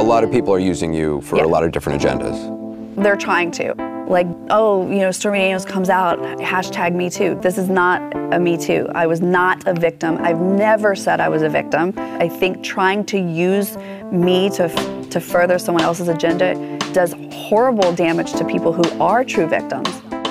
A lot of people are using you for a lot of different agendas. They're trying to. Like, Stormy Daniels comes out, hashtag Me Too. This is not a Me Too. I was not a victim. I've never said I was a victim. I think trying to use me to further someone else's agenda does horrible damage to people who are true victims.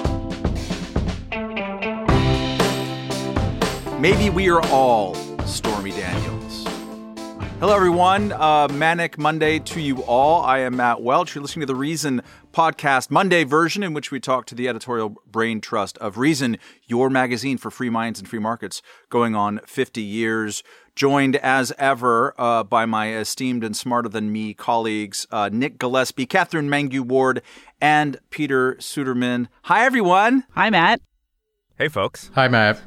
Maybe we are all Stormy Daniels. Hello, everyone. Manic Monday to you all. I am Matt Welch. You're listening to the Reason podcast Monday version, in which we talk to the editorial brain trust of Reason, your magazine for free minds and free markets, going on 50 years. Joined as ever by my esteemed and smarter than me colleagues, Nick Gillespie, Catherine Mangu-Ward, and Peter Suderman. Hi, everyone. Hi, Matt. Hey, folks. Hi, Matt.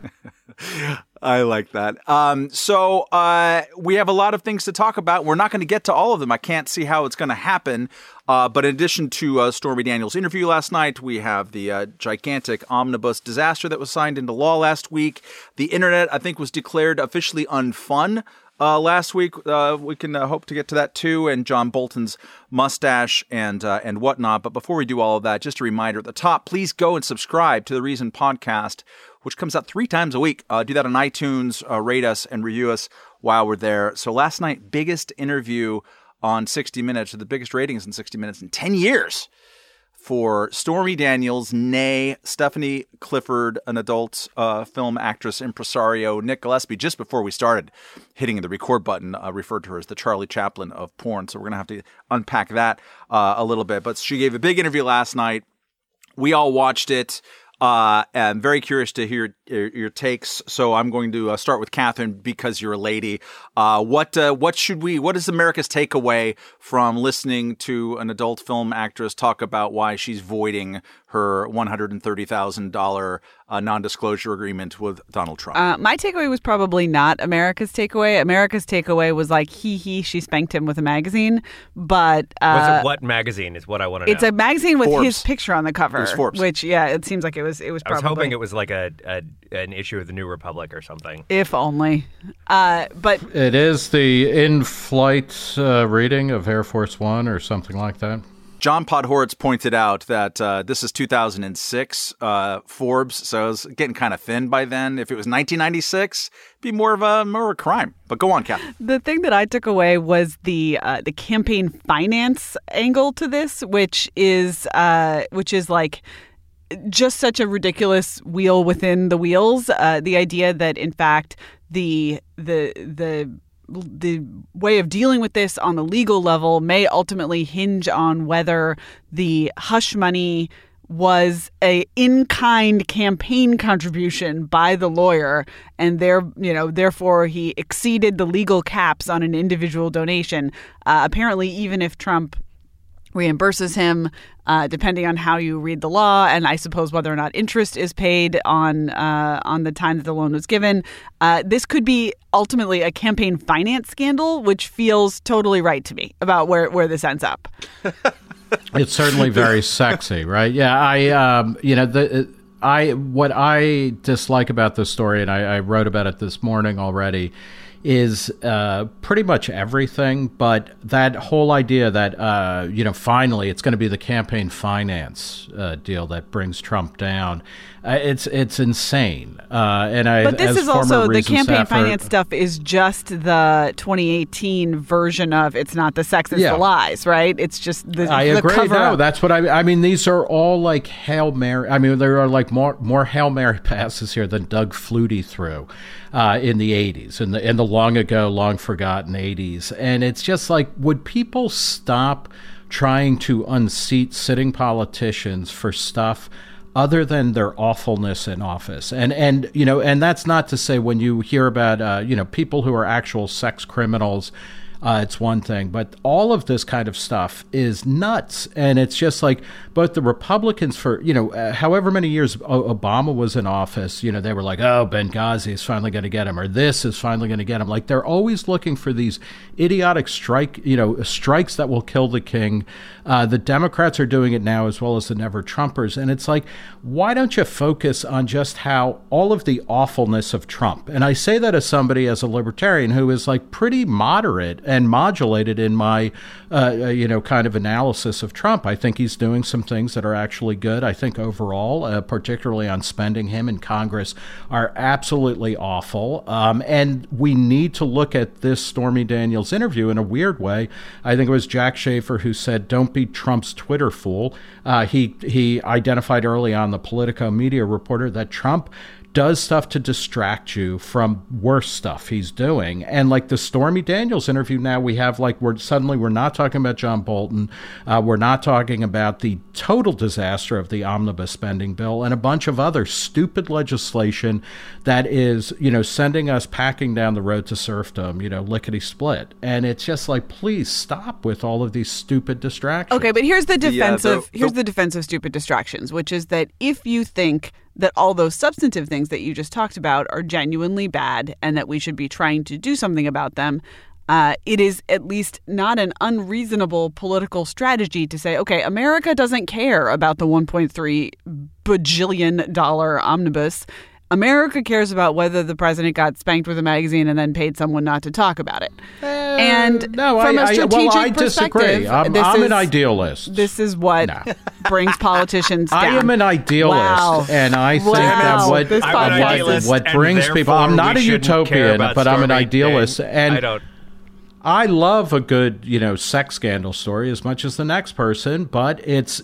I like that. So we have a lot of things to talk about. We're not going to get to all of them. I can't see how it's going to happen. But in addition to Stormy Daniels' interview last night, we have the gigantic omnibus disaster that was signed into law last week. The internet, I think, was declared officially unfun last week. We can hope to get to that too, and John Bolton's mustache and whatnot. But before we do all of that, just a reminder at the top, please go and subscribe to the Reason podcast, which comes out 3 times a week. Do that on iTunes, rate us and review us while we're there. So last night, biggest interview on 60 Minutes, the biggest ratings in 60 Minutes in 10 years for Stormy Daniels, nay Stephanie Clifford, an adult film actress, impresario. Nick Gillespie, just before we started hitting the record button, referred to her as the Charlie Chaplin of porn. So we're going to have to unpack that a little bit. But she gave a big interview last night. We all watched it. I'm very curious to hear your takes. So I'm going to start with Catherine because you're a lady. What is America's takeaway from listening to an adult film actress talk about why she's voiding her $130,000 non-disclosure agreement with Donald Trump? My takeaway was probably not America's takeaway. America's takeaway was like, she spanked him with a magazine. But was it what magazine is what I want to know? It's a magazine with Forbes. his picture on the cover. It was Forbes. Which, it seems like it was probably. I was hoping it was like an issue of the New Republic or something. If only. But it is the in-flight reading of Air Force One or something like that. John Podhoretz pointed out that this is 2006 Forbes, so it was getting kind of thin by then. If it was 1996, it'd be more of a crime. But go on, Kat. The thing that I took away was the campaign finance angle to this, which is like just such a ridiculous wheel within the wheels. The idea that, in fact, the way of dealing with this on the legal level may ultimately hinge on whether the hush money was a in-kind campaign contribution by the lawyer, and therefore he exceeded the legal caps on an individual donation. Apparently, even if Trump reimburses him, depending on how you read the law, and I suppose whether or not interest is paid on the time that the loan was given. This could be ultimately a campaign finance scandal, which feels totally right to me about where this ends up. It's certainly very sexy, right? Yeah, what I dislike about this story, and I wrote about it this morning already, is pretty much everything, but that whole idea that, finally it's going to be the campaign finance deal that brings Trump down. It's insane. But this is also, the campaign finance stuff is just the 2018 version of it's not the sex, it's the lies, right? It's just the I agree. cover No, up. that's what I mean, these are all like Hail Mary. I mean, there are like more Hail Mary passes here than Doug Flutie threw in the 80s, in the long ago, long forgotten 80s. And it's just like, would people stop trying to unseat sitting politicians for stuff other than their awfulness in office? And that's not to say when you hear about people who are actual sex criminals, it's one thing, but all of this kind of stuff is nuts. And it's just like both the Republicans for, however many years Obama was in office, they were like, oh, Benghazi is finally going to get him, or this is finally going to get him. Like, they're always looking for these idiotic strikes that will kill the king. The Democrats are doing it now, as well as the Never Trumpers. And it's like, why don't you focus on just how all of the awfulness of Trump? And I say that as somebody, as a libertarian, who is like pretty moderate and modulated in my, kind of analysis of Trump. I think he's doing some things that are actually good. I think overall, particularly on spending, him and Congress are absolutely awful. And we need to look at this Stormy Daniels interview in a weird way. I think it was Jack Schaefer who said, "Don't be Trump's Twitter fool." He identified early on, the Politico media reporter, that Trump does stuff to distract you from worse stuff he's doing. And like the Stormy Daniels interview, now we have we're not talking about John Bolton. We're not talking about the total disaster of the omnibus spending bill and a bunch of other stupid legislation that is, sending us packing down the road to serfdom, lickety split. And it's just like, please stop with all of these stupid distractions. Okay, but here's the defense of stupid distractions, which is that if you think that all those substantive things that you just talked about are genuinely bad and that we should be trying to do something about them, it is at least not an unreasonable political strategy to say, okay, America doesn't care about the $1.3 bajillion omnibus. America cares about whether the president got spanked with a magazine and then paid someone not to talk about it. And no, from a strategic I disagree. I'm an idealist. This is what brings politicians down. I am an idealist, and I think that what brings people. I'm not a utopian, but I'm an idealist, and I don't. I love a good, sex scandal story as much as the next person, but it's,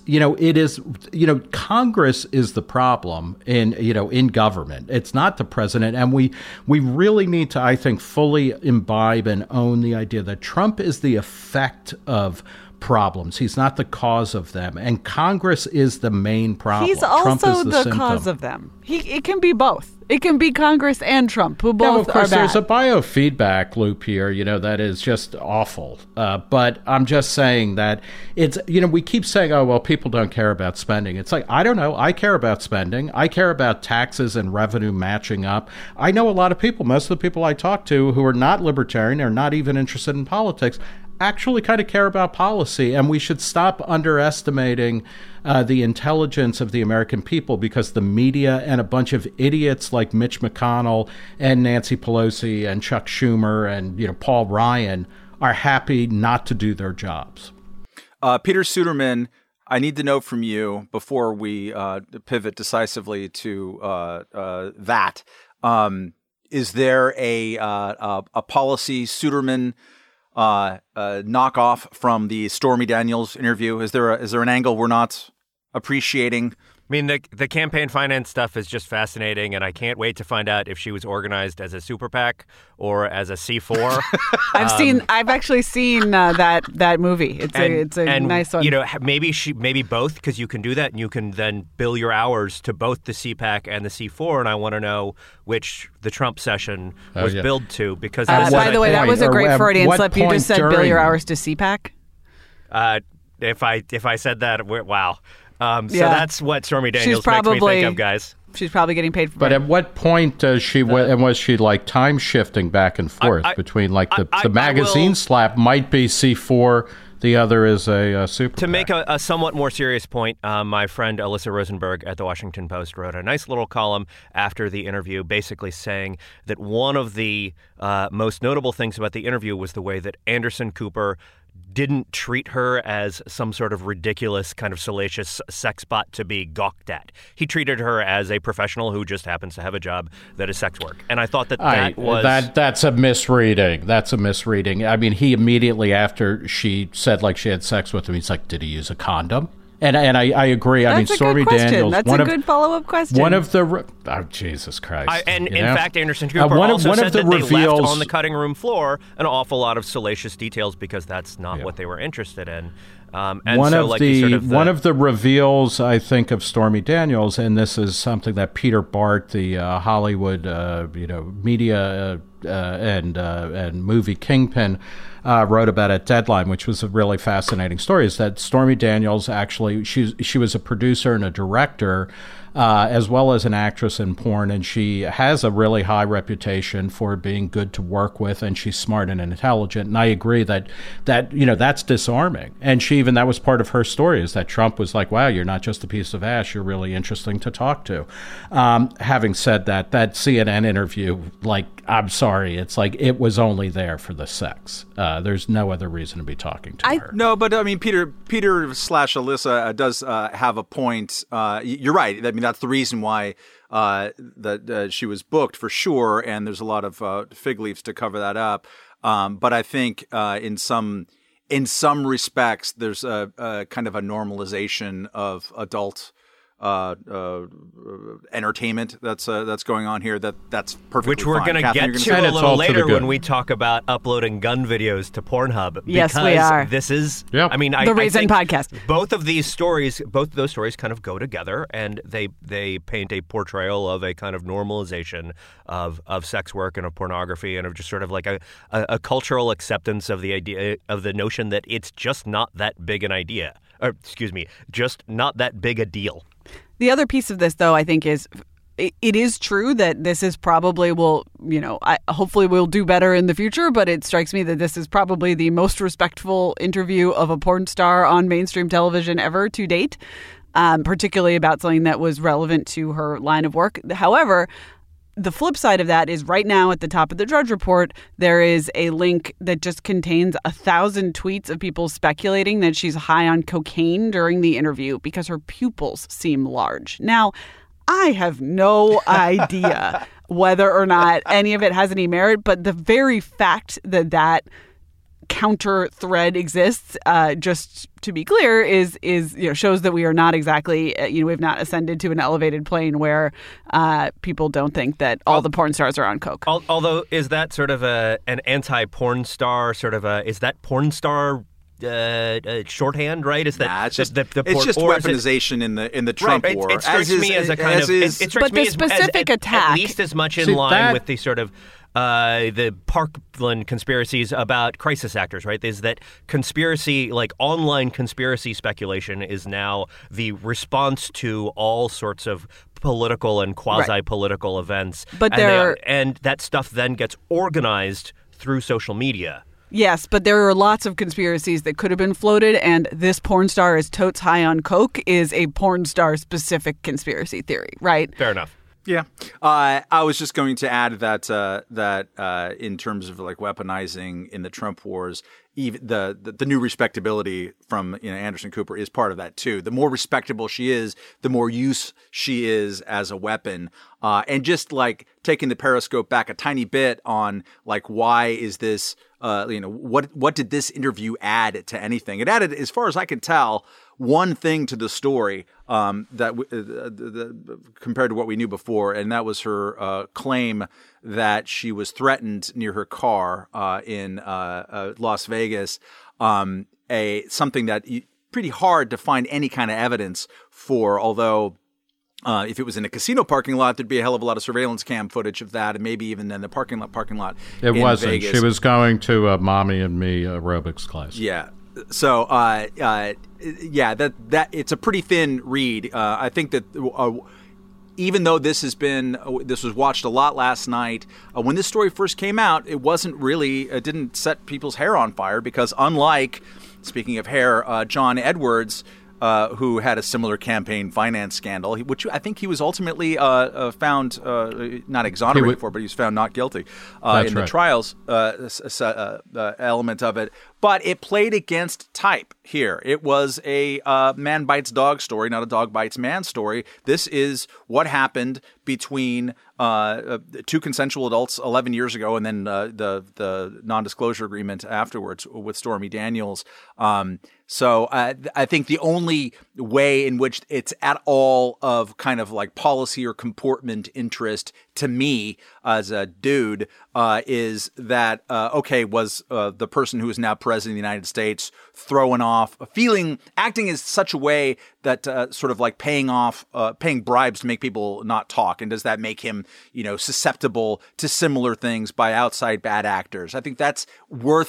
Congress is the problem in government. It's not the president. And we really need to, I think, fully imbibe and own the idea that Trump is the effect of problems. He's not the cause of them. And Congress is the main problem. He's Trump also is the cause of them. It can be both. It can be Congress and Trump, who both of course, are bad. There's a biofeedback loop here, that is just awful. But I'm just saying that it's, we keep saying, oh, well, people don't care about spending. It's like, I don't know. I care about spending. I care about taxes and revenue matching up. I know a lot of people, most of the people I talk to who are not libertarian, are not even interested in politics, actually kind of care about policy, and we should stop underestimating the intelligence of the American people, because the media and a bunch of idiots like Mitch McConnell and Nancy Pelosi and Chuck Schumer and Paul Ryan are happy not to do their jobs. Peter Suderman, I need to know from you before we pivot decisively to that. Is there a policy Suderman knockoff from the Stormy Daniels interview? Is there an angle we're not appreciating? I mean, the campaign finance stuff is just fascinating, and I can't wait to find out if she was organized as a super PAC or as a C4. I've actually seen that movie. It's a nice one. Maybe both, because you can do that, and you can then bill your hours to both the CPAC and the C4. And I want to know which the Trump session was billed to, because by the way, that was a great Freudian slip. You just said bill your hours to CPAC. If I said that, wow. So that's what Stormy Daniels makes me think of, guys. She's probably getting paid for it. But at what point does she, and was she like time shifting back and forth between like the magazine slap might be C4, the other is a super To make a somewhat more serious point, my friend Alyssa Rosenberg at the Washington Post wrote a nice little column after the interview, basically saying that one of the most notable things about the interview was the way that Anderson Cooper didn't treat her as some sort of ridiculous kind of salacious sex bot to be gawked at. He treated her as a professional who just happens to have a job that is sex work. And I thought that's a misreading. That's a misreading. I mean, he immediately after she said like she had sex with him, he's like, did he use a condom? And I agree. I mean, Stormy Daniels. That's a good follow-up question. One of the Jesus Christ. In fact, Anderson Cooper also said that they left on the cutting room floor an awful lot of salacious details because that's not what they were interested in. One of the reveals, I think, of Stormy Daniels, and this is something that Peter Bart, the Hollywood media and movie kingpin, wrote about at Deadline, which was a really fascinating story, is that Stormy Daniels actually, she was a producer and a director, as well as an actress in porn, and she has a really high reputation for being good to work with, and she's smart and intelligent. And I agree that that's disarming. And she even that was part of her story, is that Trump was like, wow, you're not just a piece of ash, you're really interesting to talk to. Having said that CNN interview, like, I'm sorry, it's like it was only there for the sex. There's no other reason to be talking to her. No, but I mean, Peter / Alyssa does have a point. You're right. I mean, that's the reason why that she was booked for sure, and there's a lot of fig leaves to cover that up. But I think in some respects, there's a kind of a normalization of adult entertainment that's going on here. That's perfectly Which we're fine. going to Catherine, get you're to gonna a little later when we talk about uploading gun videos to Pornhub. Yes, we are. This is, Yep. I mean, The Reason Podcast. Both of those stories kind of go together, and they paint a portrayal of a kind of normalization of sex work and of pornography and of just sort of like a cultural acceptance of the idea of the notion that it's just not that big an idea. Or, excuse me, just not that big a deal. The other piece of this, though, I think is it is true that this is probably hopefully we'll do better in the future, but it strikes me that this is probably the most respectful interview of a porn star on mainstream television ever to date, particularly about something that was relevant to her line of work. However, the flip side of that is right now at the top of the Drudge Report, there is a link that just contains 1,000 tweets of people speculating that she's high on cocaine during the interview because her pupils seem large. Now, I have no idea whether or not any of it has any merit, but the very fact that counter thread exists, just to be clear, is shows that we are not exactly we've not ascended to an elevated plane where people don't think that all the porn stars are on coke. Although, is that sort of an anti-porn star sort of is that porn star shorthand, right? Is that it's just it's just weaponization in the Trump right, war? It strikes me as a kind of it strikes but me the specific attack, at least as much in line with the sort of the Parkland conspiracies about crisis actors, right? Is that conspiracy, like online conspiracy speculation, is now the response to all sorts of political and quasi-political events. But and that stuff then gets organized through social media. Yes, but there are lots of conspiracies that could have been floated, and this porn star is totes high on coke is a porn star specific conspiracy theory, right? Fair enough. Yeah, I was just going to add that in terms of like weaponizing in the Trump wars, even the new respectability from Anderson Cooper is part of that too. The more respectable she is, the more use she is as a weapon. And just like taking the periscope back a tiny bit on like why is this what did this interview add to anything? It added, as far as I can tell, one thing to the story that compared to what we knew before, and that was her claim that she was threatened near her car in Las Vegas. Something that pretty hard to find any kind of evidence for, although. If it was in a casino parking lot, there'd be a hell of a lot of surveillance cam footage of that, and maybe even in the parking lot. It wasn't. Vegas. She was going to a Mommy and Me aerobics class. Yeah. So, that it's a pretty thin read. I think that even though this was watched a lot last night, when this story first came out, it didn't set people's hair on fire because unlike, speaking of hair, John Edwards, who had a similar campaign finance scandal, which I think he was ultimately found not exonerated for, but he was found not guilty in the trials element of it. But it played against type here. It was a man bites dog story, not a dog bites man story. This is what happened between two consensual adults 11 years ago, and then the non-disclosure agreement afterwards with Stormy Daniels. So I think the only way in which it's at all of kind of like policy or comportment interest to me as a dude is that, was the person who is now president of the United States throwing off, acting in such a way that sort of like paying bribes to make people not talk? And does that make him, susceptible to similar things by outside bad actors? I think that's worth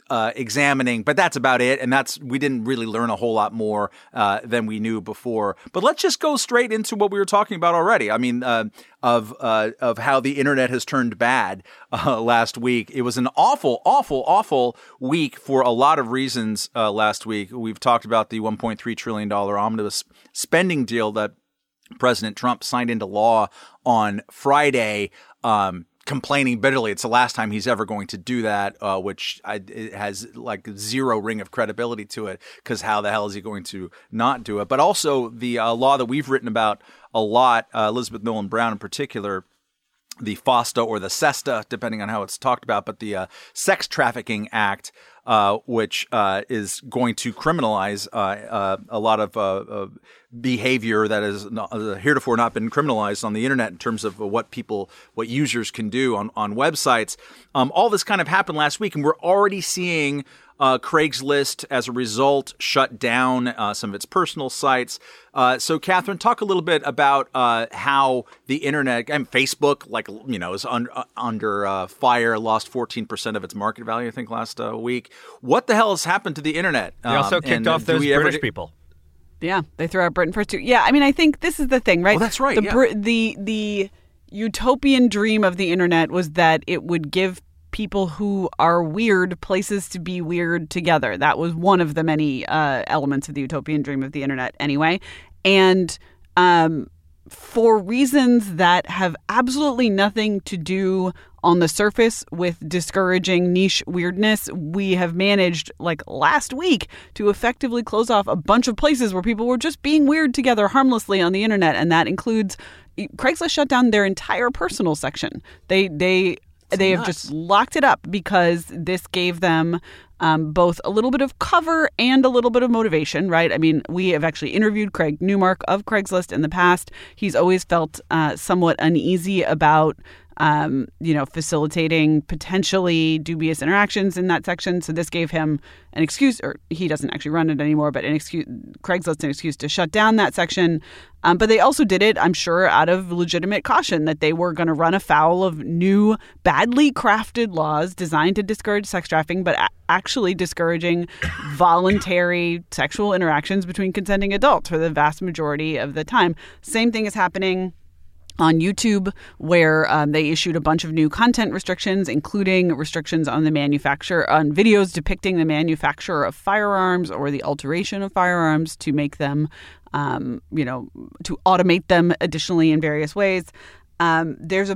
examining, but that's about it. And we didn't really learn a whole lot more than we knew before. But let's just go straight into what we were talking about already. I mean, of how the internet has turned bad last week. It was an awful week for a lot of reasons last week. We've talked about the $1.3 trillion omnibus spending deal that President Trump signed into law on Friday, complaining bitterly. It's the last time he's ever going to do that, which it has like zero ring of credibility to it, because how the hell is he going to not do it? But also the law that we've written about a lot, Elizabeth Nolan Brown in particular, the FOSTA or the SESTA, depending on how it's talked about, but the Sex Trafficking Act, which is going to criminalize a lot of behavior that has heretofore not been criminalized on the internet in terms of what users can do on websites. All this kind of happened last week, and we're already seeing Craigslist, as a result, shut down some of its personal sites. So, Catherine, talk a little bit about how the internet and Facebook, is under fire, lost 14% of its market value, I think, last week. What the hell has happened to the internet? They also kicked off those British people. Yeah, they threw out Britain first too. Yeah, I mean, I think this is the thing, right? Well, that's right. The utopian dream of the internet was that it would give people who are weird places to be weird together. That was one of the many elements of the utopian dream of the internet anyway. And for reasons that have absolutely nothing to do on the surface with discouraging niche weirdness, we have managed, like last week, to effectively close off a bunch of places where people were just being weird together harmlessly on the internet. And that includes Craigslist shut down their entire personal section. They have just locked it up because this gave them both a little bit of cover and a little bit of motivation, right? I mean, we have actually interviewed Craig Newmark of Craigslist in the past. He's always felt somewhat uneasy about facilitating potentially dubious interactions in that section. So this gave him an excuse, or he doesn't actually run it anymore, but Craigslist an excuse to shut down that section. But they also did it, I'm sure, out of legitimate caution that they were going to run afoul of new, badly crafted laws designed to discourage sex trafficking, but actually discouraging voluntary sexual interactions between consenting adults for the vast majority of the time. Same thing is happening on YouTube, where they issued a bunch of new content restrictions, including restrictions on the manufacture, on videos depicting the manufacture of firearms or the alteration of firearms to make them, to automate them additionally in various ways. There's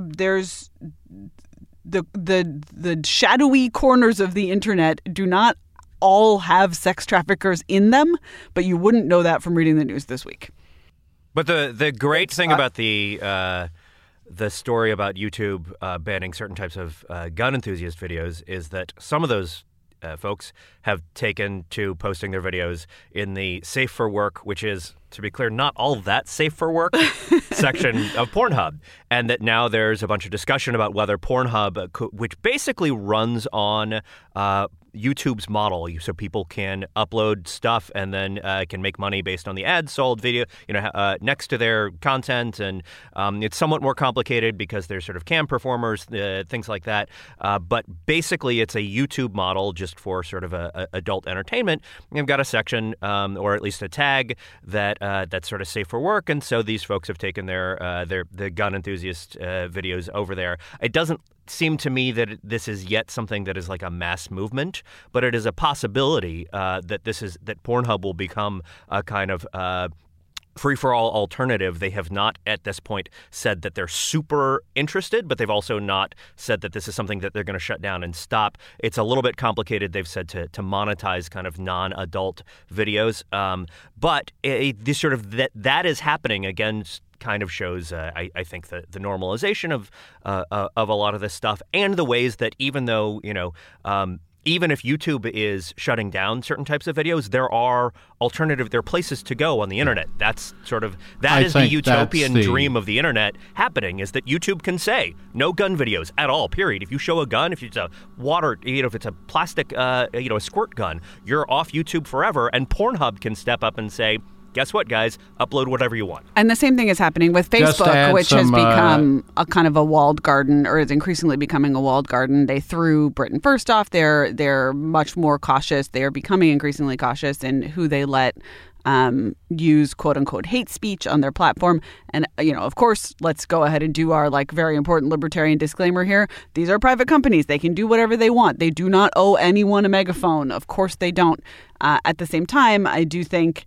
the shadowy corners of the internet do not all have sex traffickers in them, but you wouldn't know that from reading the news this week. But the great thing about the story about YouTube banning certain types of gun enthusiast videos is that some of those folks have taken to posting their videos in the safe for work, which is, to be clear, not all that safe for work section of Pornhub. And that now there's a bunch of discussion about whether Pornhub, which basically runs on YouTube's model, so people can upload stuff and then can make money based on the ads sold video, next to their content, and it's somewhat more complicated because there's sort of cam performers, things like that. But basically, it's a YouTube model just for sort of a adult entertainment. They've got a section, or at least a tag that's sort of safe for work, and so these folks have taken the gun enthusiast videos over there. It doesn't seem to me that this is yet something that is like a mass movement, but it is a possibility that Pornhub will become a kind of free-for-all alternative. They have not at this point said that they're super interested, but they've also not said that this is something that they're going to shut down and stop. It's a little bit complicated. They've said to monetize kind of non-adult videos, but this sort of that is happening against. Kind of shows, I think, the normalization of a lot of this stuff, and the ways that even though even if YouTube is shutting down certain types of videos, there are places to go on the internet. That's is the utopian dream of the internet happening, is that YouTube can say no gun videos at all, period. If you show a gun, if it's a water, if it's a plastic, a squirt gun, you're off YouTube forever. And Pornhub can step up and say, guess what, guys? Upload whatever you want. And the same thing is happening with Just to Facebook, add which has some, become a kind of a walled garden, or is increasingly becoming a walled garden. They threw Britain first off. They're much more cautious. They are becoming increasingly cautious in who they let use quote unquote hate speech on their platform. And, of course, let's go ahead and do our very important libertarian disclaimer here. These are private companies. They can do whatever they want. They do not owe anyone a megaphone. Of course they don't. At the same time, I do think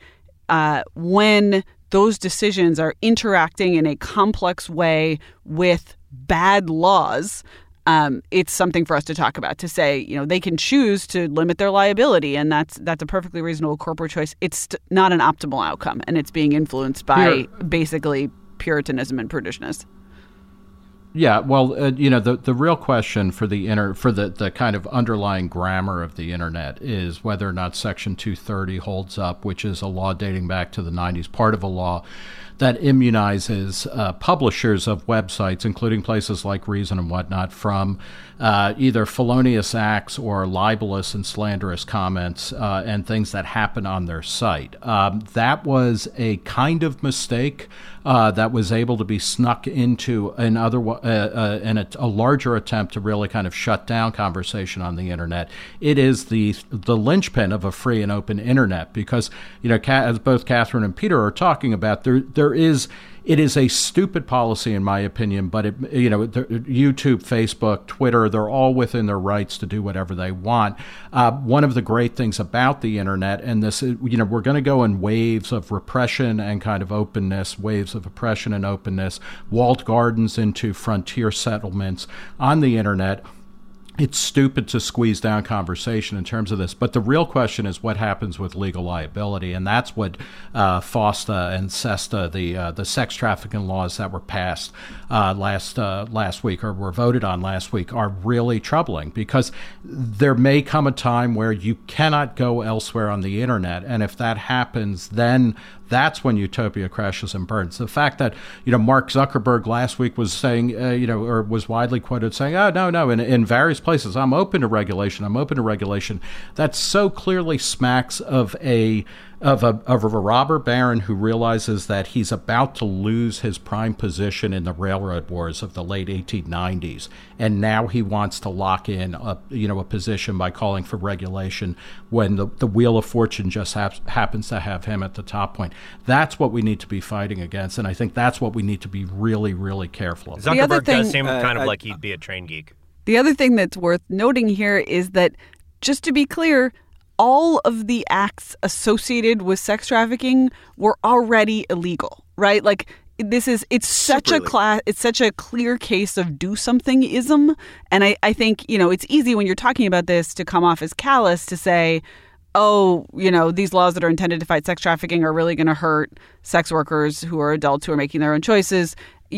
when those decisions are interacting in a complex way with bad laws, it's something for us to talk about, to say, they can choose to limit their liability, and that's a perfectly reasonable corporate choice. It's not an optimal outcome, and it's being influenced by basically Puritanism and prudishness. Yeah, well, the real question for the kind of underlying grammar of the internet is whether or not Section 230 holds up, which is a law dating back to the 90s, part of a law that immunizes publishers of websites, including places like Reason and whatnot, from either felonious acts or libelous and slanderous comments and things that happen on their site. That was a kind of mistake that was able to be snuck into a larger attempt to really kind of shut down conversation on the internet. It is the linchpin of a free and open internet because, as both Catherine and Peter are talking about, it is a stupid policy, in my opinion, but YouTube, Facebook, Twitter, they're all within their rights to do whatever they want. One of the great things about the internet, and this, we're going to go in waves of repression and kind of openness, waves of oppression and openness, walled gardens into frontier settlements on the internet. It's stupid to squeeze down conversation in terms of this. But the real question is what happens with legal liability. And that's what FOSTA and SESTA, the sex trafficking laws that were passed last week or were voted on last week, are really troubling, because there may come a time where you cannot go elsewhere on the internet. And if that happens, then that's when utopia crashes and burns. The fact that, Mark Zuckerberg last week was saying, or was widely quoted saying, oh, no, in various places, I'm open to regulation. That so clearly smacks of a robber baron who realizes that he's about to lose his prime position in the railroad wars of the late 1890s, and now he wants to lock in a position by calling for regulation when the wheel of fortune just happens to have him at the top point. That's what we need to be fighting against, and I think that's what we need to be really, really careful of. Zuckerberg does seem kind of like he'd be a train geek. The other thing that's worth noting here is that, just to be clear, all of the acts associated with sex trafficking were already illegal, right? It's such a clear case of do something-ism. And I think, it's easy when you're talking about this to come off as callous, to say, oh, these laws that are intended to fight sex trafficking are really going to hurt sex workers who are adults who are making their own choices.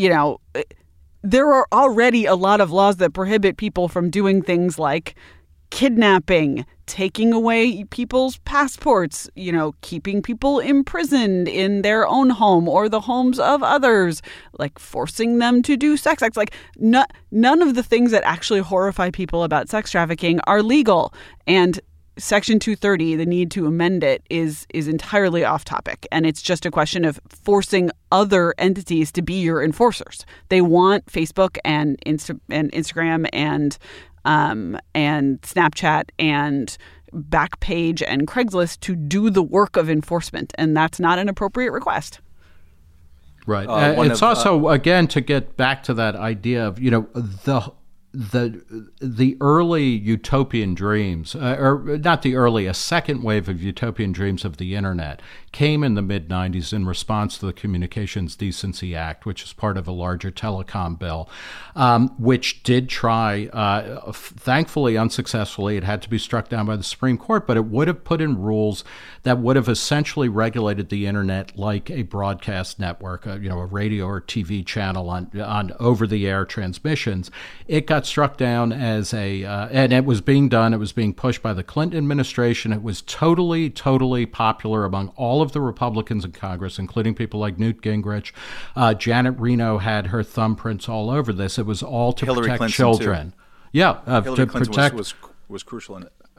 There are already a lot of laws that prohibit people from doing things like kidnapping, taking away people's passports, keeping people imprisoned in their own home or the homes of others, forcing them to do sex acts. None of the things that actually horrify people about sex trafficking are legal. And Section 230, the need to amend it, is entirely off topic. And it's just a question of forcing other entities to be your enforcers. They want Facebook and Instagram and Snapchat and Backpage and Craigslist to do the work of enforcement. And that's not an appropriate request. Right. It's also, again, to get back to that idea of, the early utopian dreams, or not the early, a second wave of utopian dreams of the internet came in the mid-90s in response to the Communications Decency Act, which is part of a larger telecom bill, which did try, thankfully unsuccessfully, it had to be struck down by the Supreme Court, but it would have put in rules that would have essentially regulated the internet like a broadcast network, a radio or TV channel on over-the-air transmissions. It got struck down as and it was being done, it was being pushed by the Clinton administration. It was totally, totally popular among all of the Republicans in Congress, including people like Newt Gingrich. Janet Reno had her thumbprints all over this. It was all to Hillary protect Clinton children. Too. Yeah, Hillary to Clinton protect. was crucial in it.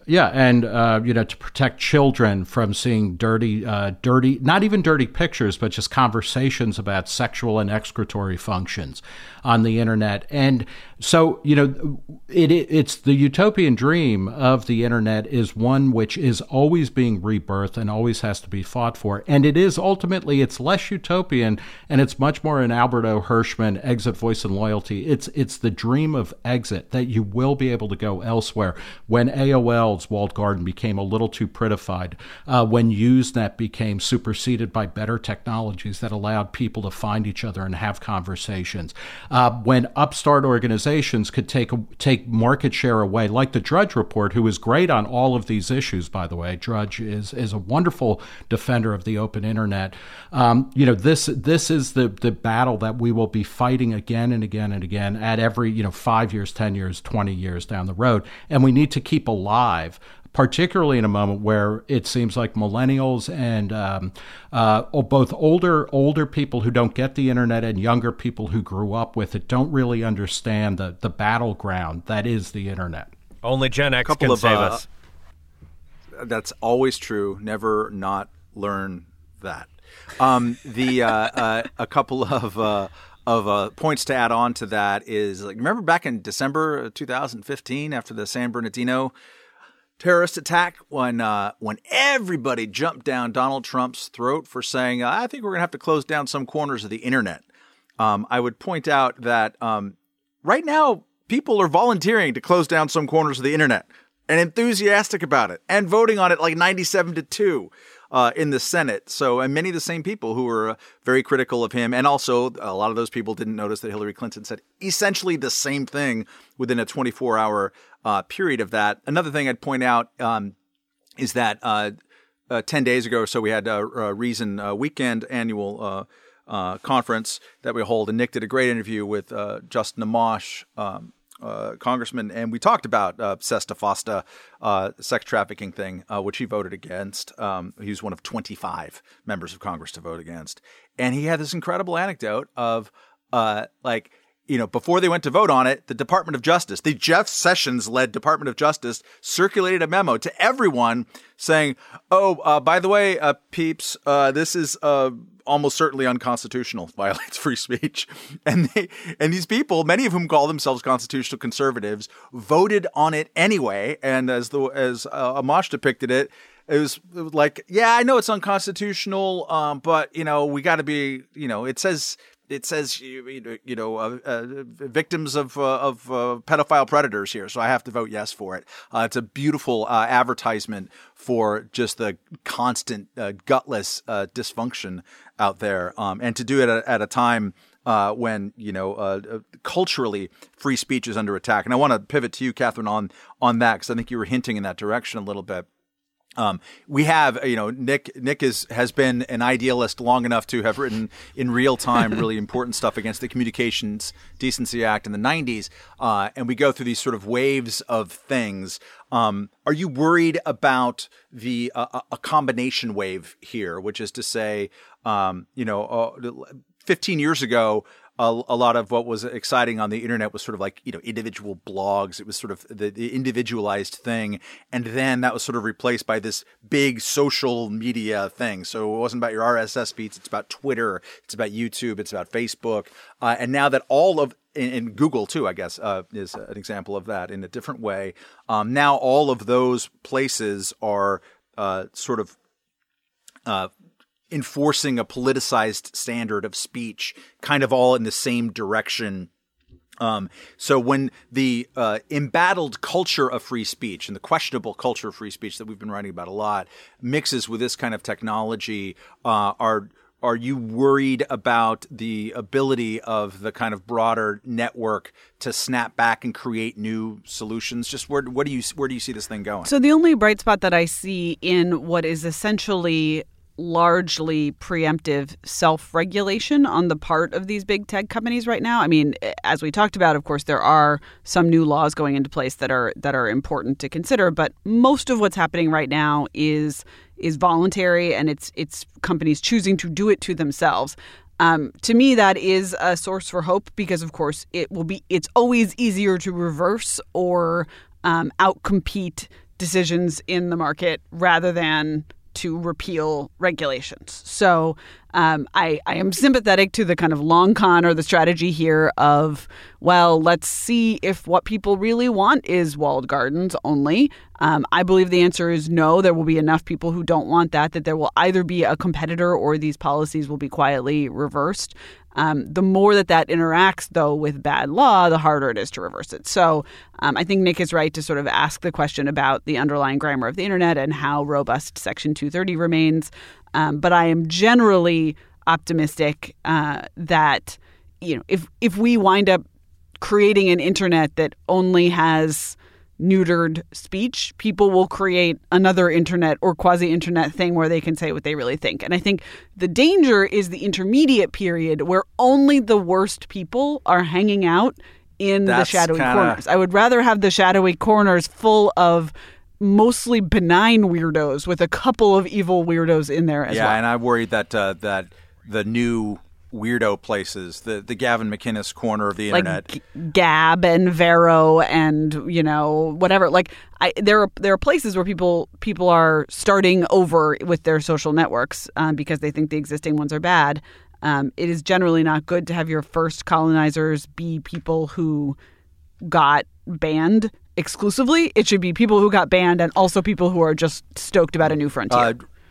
Yeah, and to protect children from seeing dirty, not even dirty pictures, but just conversations about sexual and excretory functions on the internet. And so, it's the utopian dream of the internet is one which is always being rebirthed and always has to be fought for. And it is ultimately, it's less utopian and it's much more an Albert O. Hirschman exit, voice, and loyalty. It's the dream of exit, that you will be able to go elsewhere. When AOL's walled garden became a little too prettified, when Usenet became superseded by better technologies that allowed people to find each other and have conversations, when upstart organizations could take market share away, like the Drudge Report, who is great on all of these issues, by the way. Drudge is a wonderful defender of the open internet. This is the battle that we will be fighting again and again and again at every 5 years, 10 years, 20 years down the road, and we need to keep alive, particularly in a moment where it seems like millennials and both older people who don't get the internet and younger people who grew up with it don't really understand the battleground that is the internet. Only Gen X can save us. That's always true. Never not learn that. A couple of points to add on to that is, remember back in December 2015 after the San Bernardino terrorist attack when everybody jumped down Donald Trump's throat for saying, I think we're going to have to close down some corners of the internet. I would point out that right now people are volunteering to close down some corners of the internet and enthusiastic about it and voting on it 97-2 in the Senate. So, and many of the same people who were very critical of him, and also a lot of those people didn't notice that Hillary Clinton said essentially the same thing within a 24-hour period of that. Another thing I'd point out is that 10 days ago or so, we had a Reason Weekend annual conference that we hold, and Nick did a great interview with Justin Amash, congressman, and we talked about Sesta Fosta sex trafficking thing, which he voted against. He was one of 25 members of Congress to vote against. And he had this incredible anecdote of before they went to vote on it, the Department of Justice, the Jeff Sessions-led Department of Justice, circulated a memo to everyone saying, by the way, peeps, this is almost certainly unconstitutional, violates free speech. And these people, many of whom call themselves constitutional conservatives, voted on it anyway. And as Amash depicted it, it was like, yeah, I know it's unconstitutional, but we got to be, it says victims of pedophile predators here, so I have to vote yes for it. It's a beautiful advertisement for just the constant gutless dysfunction out there, and to do it at a time when culturally free speech is under attack. And I want to pivot to you, Catherine, on that, because I think you were hinting in that direction a little bit. We have, Nick has been an idealist long enough to have written in real time really important stuff against the Communications Decency Act in the 90s. And we go through these sort of waves of things. Are you worried about a combination wave here, which is to say, 15 years ago, a lot of what was exciting on the internet was sort of individual blogs. It was sort of the individualized thing. And then that was sort of replaced by this big social media thing. So it wasn't about your RSS feeds. It's about Twitter. It's about YouTube. It's about Facebook. And now that and Google too, I guess, is an example of that in a different way. Now all of those places are sort of enforcing a politicized standard of speech, kind of all in the same direction. So when the embattled culture of free speech and the questionable culture of free speech that we've been writing about a lot mixes with this kind of technology, are you worried about the ability of the kind of broader network to snap back and create new solutions? Just where do you see this thing going? So the only bright spot that I see in what is essentially largely preemptive self-regulation on the part of these big tech companies right now. I mean, as we talked about, of course, there are some new laws going into place that are important to consider, but most of what's happening right now is voluntary, and it's companies choosing to do it to themselves. To me, that is a source for hope because, of course, it's always easier to reverse or outcompete decisions in the market rather than to repeal regulations. So I am sympathetic to the kind of long con or the strategy here of, well, let's see if what people really want is walled gardens only. I believe the answer is no. There will be enough people who don't want that there will either be a competitor or these policies will be quietly reversed. The more that interacts, though, with bad law, the harder it is to reverse it. So I think Nick is right to sort of ask the question about the underlying grammar of the internet and how robust Section 230 remains. But I am generally optimistic that, if we wind up creating an internet that only has neutered speech, people will create another internet or quasi-internet thing where they can say what they really think. And I think the danger is the intermediate period where only the worst people are hanging out in the shadowy corners. I would rather have the shadowy corners full of mostly benign weirdos with a couple of evil weirdos in there as well. Yeah, and I worry that that the new weirdo places, the Gavin McInnes corner of the internet, like Gab and Vero and whatever. Like there are places where people are starting over with their social networks because they think the existing ones are bad. It is generally not good to have your first colonizers be people who got banned exclusively. It should be people who got banned and also people who are just stoked about a new frontier.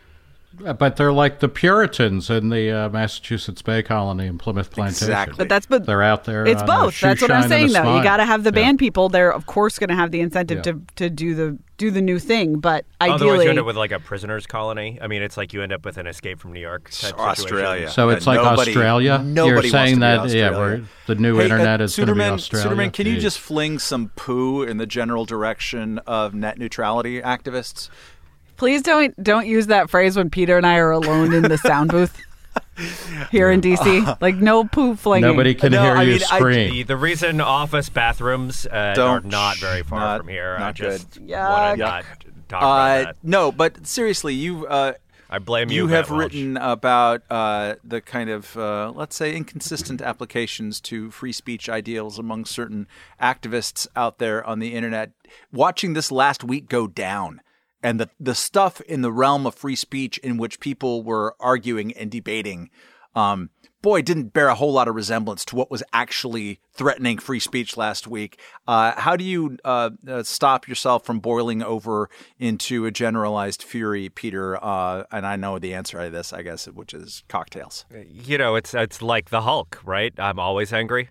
But they're like the Puritans in the Massachusetts Bay Colony and Plymouth Plantation. Exactly. But they're out there. It's both. That's what I'm saying, though. You got to have the band people. They're of course going to have the incentive to do the new thing. But ideally, otherwise you end up with like a prisoners colony. I mean, it's like you end up with an Escape from New York type Australia. situation. So it's like Australia. Nobody You're saying wants to be that Australia. the new internet is going to be Australia. Suderman, can you just fling some poo in the general direction of net neutrality activists? Please don't use that phrase when Peter and I are alone in the sound booth here in DC. Like no poo flinging. Nobody can hear you scream. The reason office bathrooms are not very far from here. Not I just good. want to not talk about that. No, but seriously, you. I blame you. You have Matt Welch. written about the kind of, let's say, inconsistent applications to free speech ideals among certain activists out there on the internet. Watching this last week go down. And the stuff in the realm of free speech in which people were arguing and debating, didn't bear a whole lot of resemblance to what was actually threatening free speech last week. How do you stop yourself from boiling over into a generalized fury, Peter? And I know the answer to this, I guess, which is cocktails. It's like the Hulk, right? I'm always angry.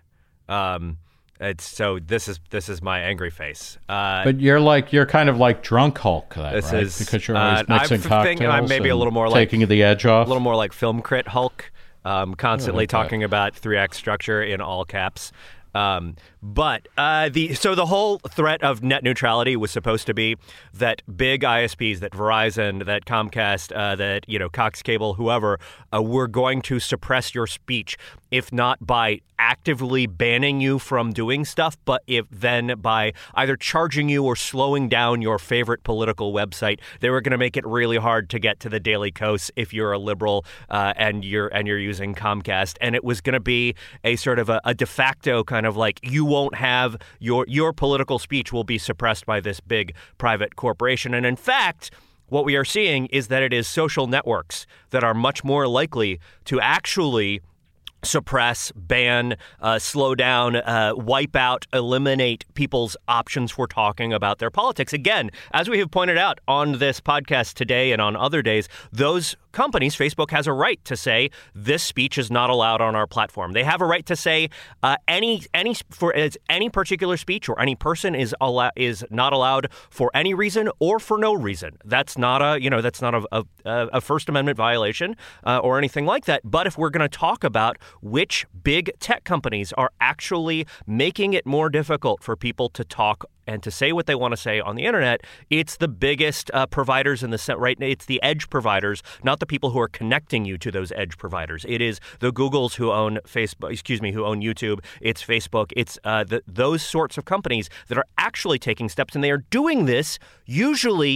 This is my angry face. But you're kind of like drunk Hulk, right? Because you're always mixing cocktails. I'm maybe a little more taking the edge off. A little more like Film Crit Hulk, constantly talking about 3-act structure in all caps. But the whole threat of net neutrality was supposed to be that big ISPs, that Verizon, that Comcast, that Cox Cable, whoever, were going to suppress your speech, if not by actively banning you from doing stuff, but then by either charging you or slowing down your favorite political website. They were going to make it really hard to get to the Daily Kos if you're a liberal and you're using Comcast, and it was going to be a sort of a de facto kind of like you won't have your political speech will be suppressed by this big private corporation. And in fact, what we are seeing is that it is social networks that are much more likely to actually suppress, ban, slow down, wipe out, eliminate people's options for talking about their politics. Again, as we have pointed out on this podcast today and on other days, those companies, Facebook has a right to say this speech is not allowed on our platform. They have a right to say any particular speech or any person is not allowed for any reason or for no reason. That's not a First Amendment violation or anything like that. But if we're going to talk about which big tech companies are actually making it more difficult for people to talk and to say what they want to say on the internet, it's the biggest providers in the set right now. It's the edge providers, not the people who are connecting you to those edge providers. It is the Googles who own who own YouTube. It's Facebook. It's those sorts of companies that are actually taking steps, and they are doing this usually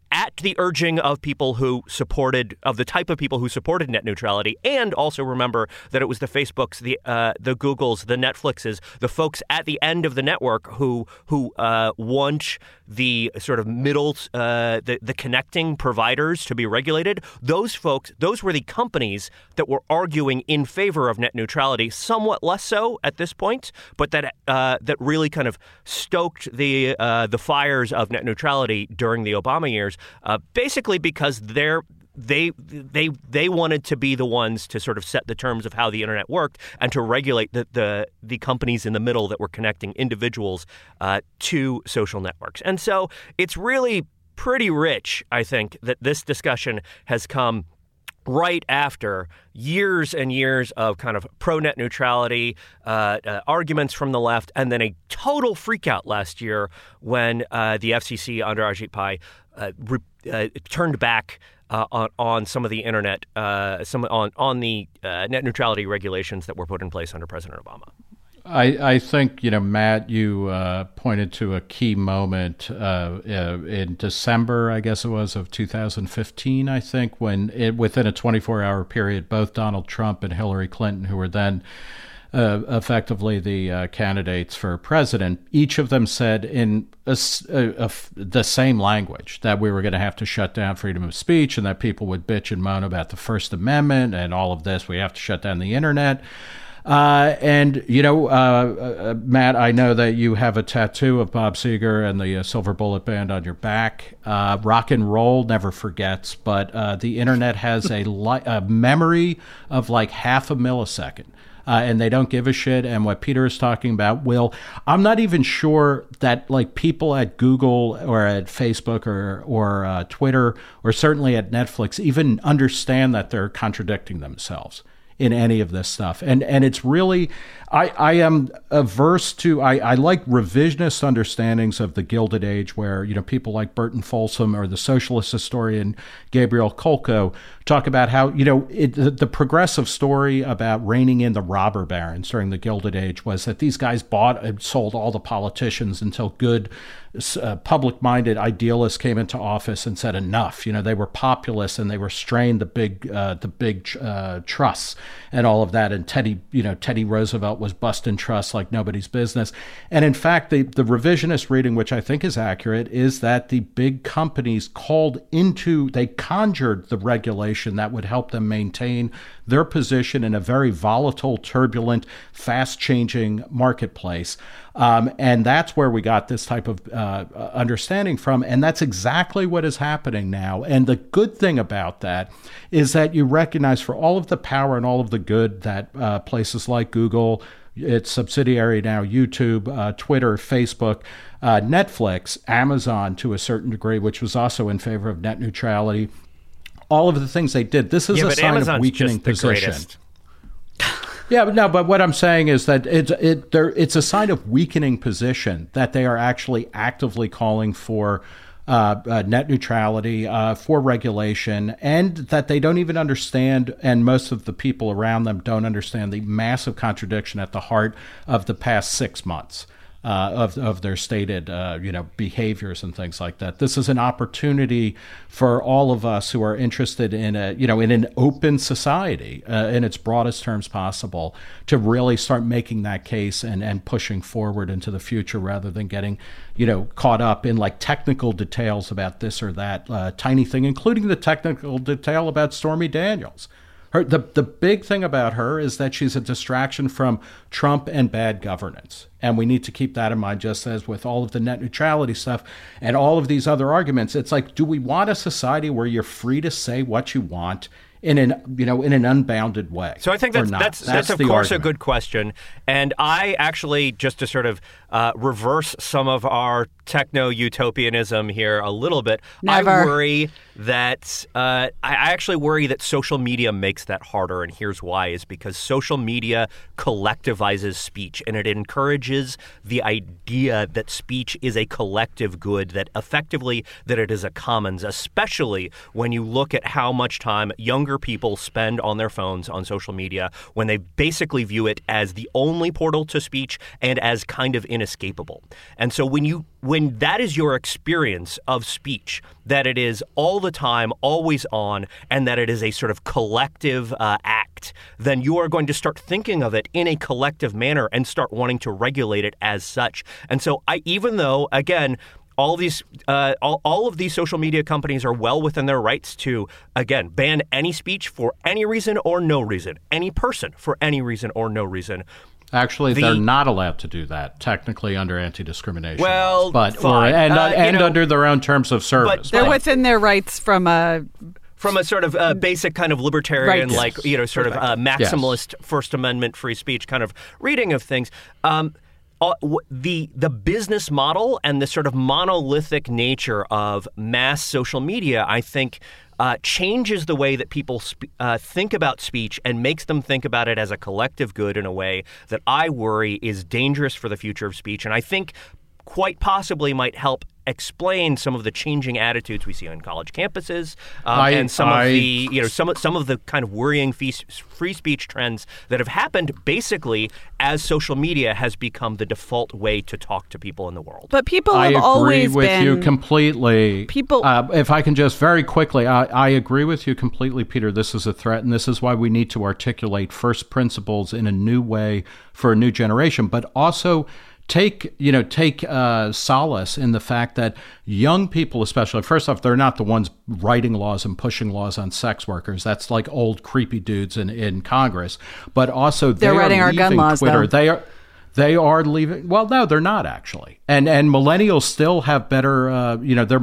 at the urging of people who supported, of the type of people who supported net neutrality. And also remember that it was the Facebooks, the Googles, the Netflixes, the folks at the end of the network who want the sort of middle, the connecting providers to be regulated. Those folks, those were the companies that were arguing in favor of net neutrality, somewhat less so at this point, but that really kind of stoked the fires of net neutrality during the Obama years, basically because they wanted to be the ones to sort of set the terms of how the internet worked and to regulate the companies in the middle that were connecting individuals to social networks. And so it's really pretty rich, I think, that this discussion has come right after years and years of kind of pro-net neutrality arguments from the left, and then a total freakout last year when the FCC under Ajit Pai turned back on some of the internet, on the net neutrality regulations that were put in place under President Obama. I think, Matt, you pointed to a key moment in December, I guess it was, of 2015, I think, when within a 24-hour period, both Donald Trump and Hillary Clinton, who were then effectively the candidates for president, each of them said in the same language that we were going to have to shut down freedom of speech and that people would bitch and moan about the First Amendment and all of this. We have to shut down the internet. Matt, I know that you have a tattoo of Bob Seger and the Silver Bullet Band on your back. Rock and roll never forgets, but the internet has a memory of like half a millisecond. And they don't give a shit. And what Peter is talking about, I'm not even sure that like people at Google or at Facebook or Twitter or certainly at Netflix even understand that they're contradicting themselves in any of this stuff. And it's really, I am averse to, I like revisionist understandings of the Gilded Age where, people like Burton Folsom or the socialist historian Gabriel Kolko talk about how, the progressive story about reining in the robber barons during the Gilded Age was that these guys bought and sold all the politicians until good, public-minded idealists came into office and said enough. They were populists and they restrained the big trusts and all of that. And Teddy Roosevelt was busting trusts like nobody's business. And in fact, the revisionist reading, which I think is accurate, is that the big companies they conjured the regulation that would help them maintain their position in a very volatile, turbulent, fast-changing marketplace. And that's where we got this type of understanding from. And that's exactly what is happening now. And the good thing about that is that you recognize for all of the power and all of the good that places like Google, its subsidiary now YouTube, Twitter, Facebook, Netflix, Amazon to a certain degree, which was also in favor of net neutrality, all of the things they did. This is a sign Amazon's of weakening position. Greatest. Yeah, but what I'm saying is that it's a sign of weakening position that they are actually actively calling for net neutrality, for regulation, and that they don't even understand, and most of the people around them don't understand the massive contradiction at the heart of the past 6 months. Of their stated, behaviors and things like that. This is an opportunity for all of us who are interested in in an open society in its broadest terms possible to really start making that case and pushing forward into the future rather than getting, caught up in like technical details about this or that tiny thing, including the technical detail about Stormy Daniels. The big thing about her is that she's a distraction from Trump and bad governance. And we need to keep that in mind, just as with all of the net neutrality stuff and all of these other arguments. It's like, do we want a society where you're free to say what you want in an unbounded way? So I think that's of course a good question. And I actually, just to sort of reverse some of our techno-utopianism here a little bit, Never. I worry that I actually worry that social media makes that harder. And here's why, is because social media collectivizes speech and it encourages the idea that speech is a collective good, that effectively that it is a commons, especially when you look at how much time younger people spend on their phones on social media when they basically view it as the only portal to speech and as kind of inescapable. And so when you when that is your experience of speech, that it is all the time, always on, and that it is a sort of collective act, then you are going to start thinking of it in a collective manner and start wanting to regulate it as such. And so even though, again, all of these social media companies are well within their rights to, again, ban any speech for any reason or no reason, any person for any reason or no reason. Actually, they're not allowed to do that, technically, under anti-discrimination laws. But fine. Under their own terms of service. They're within their rights from a sort of basic kind of libertarian, right. sort of maximalist First Amendment free speech kind of reading of things. The business model and the sort of monolithic nature of mass social media, I think, changes the way that people think about speech and makes them think about it as a collective good in a way that I worry is dangerous for the future of speech. And I think quite possibly might help explain some of the changing attitudes we see on college campuses, and some of the kind of worrying free speech trends that have happened basically as social media has become the default way to talk to people in the world. But people have always been... I agree with you completely. If I can just very quickly, I agree with you completely, Peter. This is a threat, and this is why we need to articulate first principles in a new way for a new generation, but also take solace in the fact that young people, especially, first off, they're not the ones writing laws and pushing laws on sex workers. That's like old creepy dudes in Congress. But also they're writing our gun laws, Twitter. Though. They are leaving. Well, no, they're not actually. And millennials still have better. They're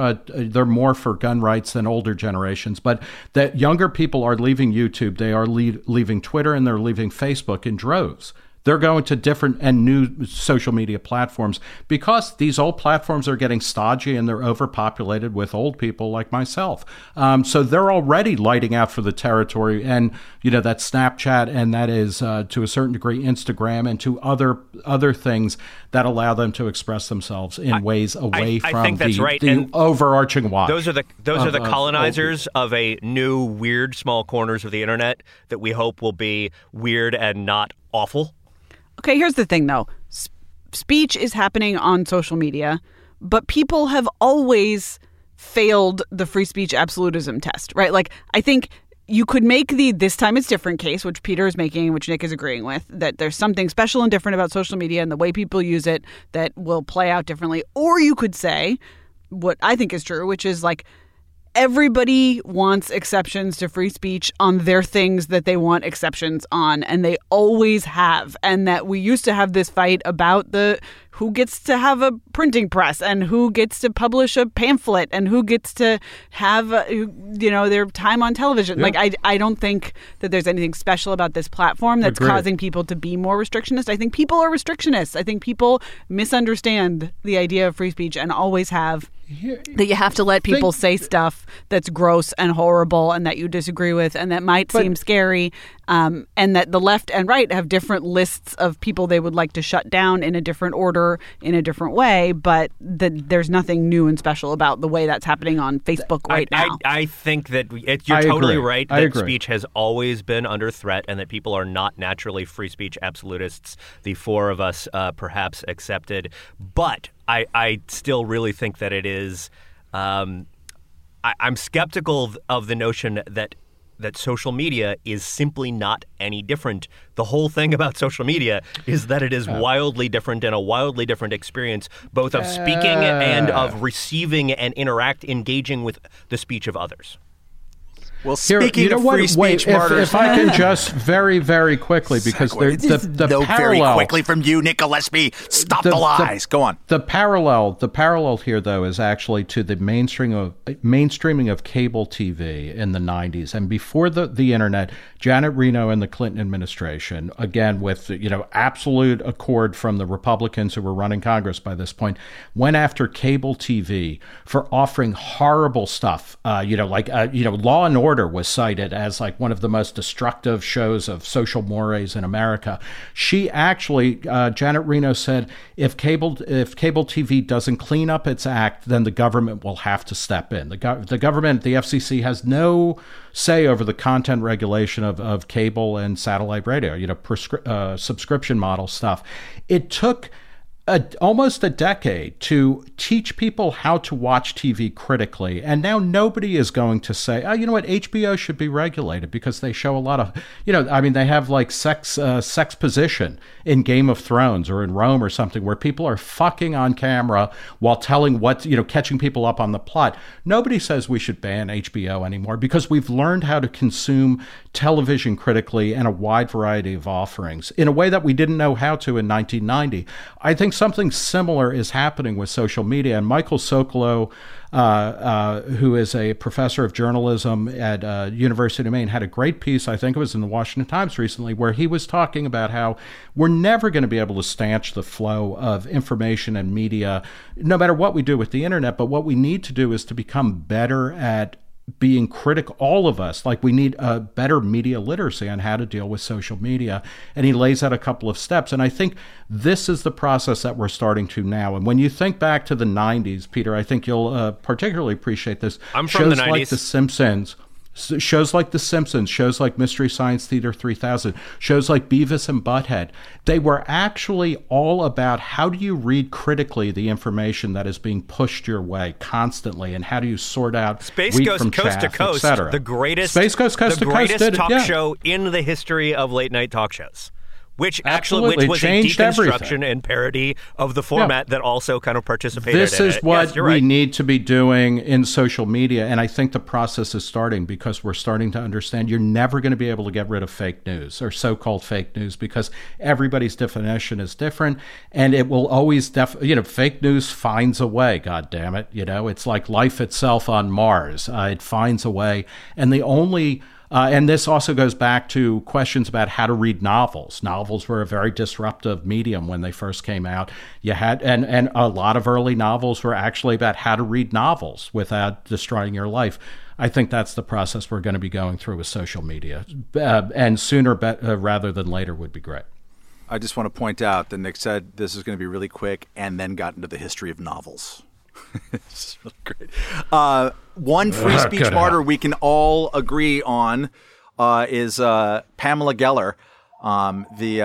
more for gun rights than older generations. But that younger people are leaving YouTube. They are leaving Twitter, and they're leaving Facebook in droves. They're going to different and new social media platforms because these old platforms are getting stodgy and they're overpopulated with old people like myself. So they're already lighting out for the territory, and that Snapchat, and that is to a certain degree Instagram, and to other things that allow them to express themselves in ways away from the overarching watch. Those are the colonizers of a new weird small corners of the internet that we hope will be weird and not awful. Okay, here's the thing, though. Speech is happening on social media, but people have always failed the free speech absolutism test, right? Like, I think you could make the this time it's different case, which Peter is making, which Nick is agreeing with, that there's something special and different about social media and the way people use it that will play out differently. Or you could say what I think is true, which is like, everybody wants exceptions to free speech on their things that they want exceptions on, and they always have. And that we used to have this fight about who gets to have a printing press and who gets to publish a pamphlet and who gets to have their time on television. Yeah. Like, I don't think that there's anything special about this platform that's causing people to be more restrictionist. I think people are restrictionists. I think people misunderstand the idea of free speech and always have. That you have to let people say stuff that's gross and horrible and that you disagree with and that might seem scary, and that the left and right have different lists of people they would like to shut down in a different order, in a different way, but that there's nothing new and special about the way that's happening on Facebook now. I think that you're totally right that speech has always been under threat and that people are not naturally free speech absolutists, the four of us perhaps accepted. But I still really think that it is I'm skeptical of the notion that social media is simply not any different. The whole thing about social media is that it is wildly different and a wildly different experience, both of speaking and of receiving and engaging with the speech of others. Well, speaking of free speech, if I can just very, very quickly, because the very quickly from you, Nick Gillespie. Stop the lies. Go on. The parallel here, though, is actually to the mainstreaming of cable TV in the 90s. And before the internet, Janet Reno and the Clinton administration, again, with absolute accord from the Republicans who were running Congress by this point, went after cable TV for offering horrible stuff. Law and Order was cited as like one of the most destructive shows of social mores in America. She actually, Janet Reno said, if cable TV doesn't clean up its act, then the government will have to step in. The government, the FCC, has no say over the content regulation of cable and satellite radio, subscription model stuff. It took almost a decade to teach people how to watch TV critically. And now nobody is going to say, oh, you know what, HBO should be regulated because they show a lot of, they have like sex position in Game of Thrones or in Rome or something where people are fucking on camera while telling catching people up on the plot. Nobody says we should ban HBO anymore because we've learned how to consume television critically and a wide variety of offerings in a way that we didn't know how to in 1990. I think something similar is happening with social media. And Michael Sokolow, who is a professor of journalism at University of Maine, had a great piece, I think it was in the Washington Times recently, where he was talking about how we're never going to be able to stanch the flow of information and media, no matter what we do with the internet. But what we need to do is to become better at being critical, all of us. Like, we need a better media literacy on how to deal with social media. And he lays out a couple of steps. And I think this is the process that we're starting to now. And when you think back to the 90s, Peter, I think you'll particularly appreciate this. I'm from the 90s. Like The Simpsons. Shows like The Simpsons, shows like Mystery Science Theater 3000, shows like Beavis and Butthead, they were actually all about how do you read critically the information that is being pushed your way constantly, and how do you sort out Space wheat Ghost from Coast chaff, to Coast, etc. the greatest talk show in the history of late night talk shows. Which Absolutely. was changed a deconstruction everything. and parody of the format that also kind of participated This in is it. what Yes, you're we right. need to be doing in social media, and I think the process is starting because we're starting to understand you're never going to be able to get rid of fake news or so-called fake news because everybody's definition is different, and it will always fake news finds a way, God damn it. It's like life itself on Mars. It finds a way, and the only and this also goes back to questions about how to read novels. Novels were a very disruptive medium when they first came out. You had, and a lot of early novels were actually about how to read novels without destroying your life. I think that's the process we're going to be going through with social media, and sooner rather than later would be great. I just want to point out that Nick said this is going to be really quick and then got into the history of novels. It's really great. One free speech martyr we can all agree on is Pamela Geller, the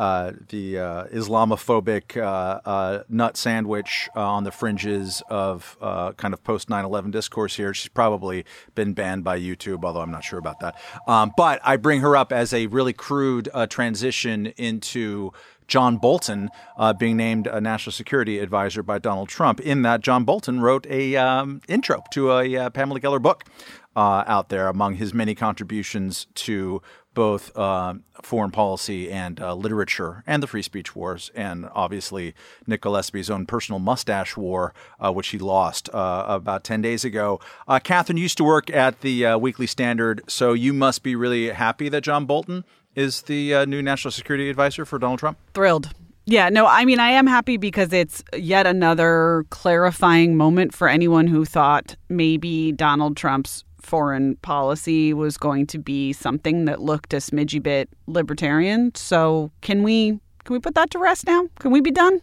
Islamophobic nut sandwich on the fringes of kind of post 9/11 discourse here. She's probably been banned by YouTube, although I'm not sure about that. But I bring her up as a really crude transition into John Bolton being named a national security advisor by Donald Trump, in that John Bolton wrote a intro to a Pamela Geller book out there among his many contributions to both foreign policy and literature and the free speech wars, and obviously Nick Gillespie's own personal mustache war, which he lost about 10 days ago. Catherine used to work at the Weekly Standard, so you must be really happy that John Bolton is the new national security advisor for Donald Trump? Thrilled. Yeah, no, I mean, I am happy because it's yet another clarifying moment for anyone who thought maybe Donald Trump's foreign policy was going to be something that looked a smidgy bit libertarian. So can we put that to rest now? Can we be done?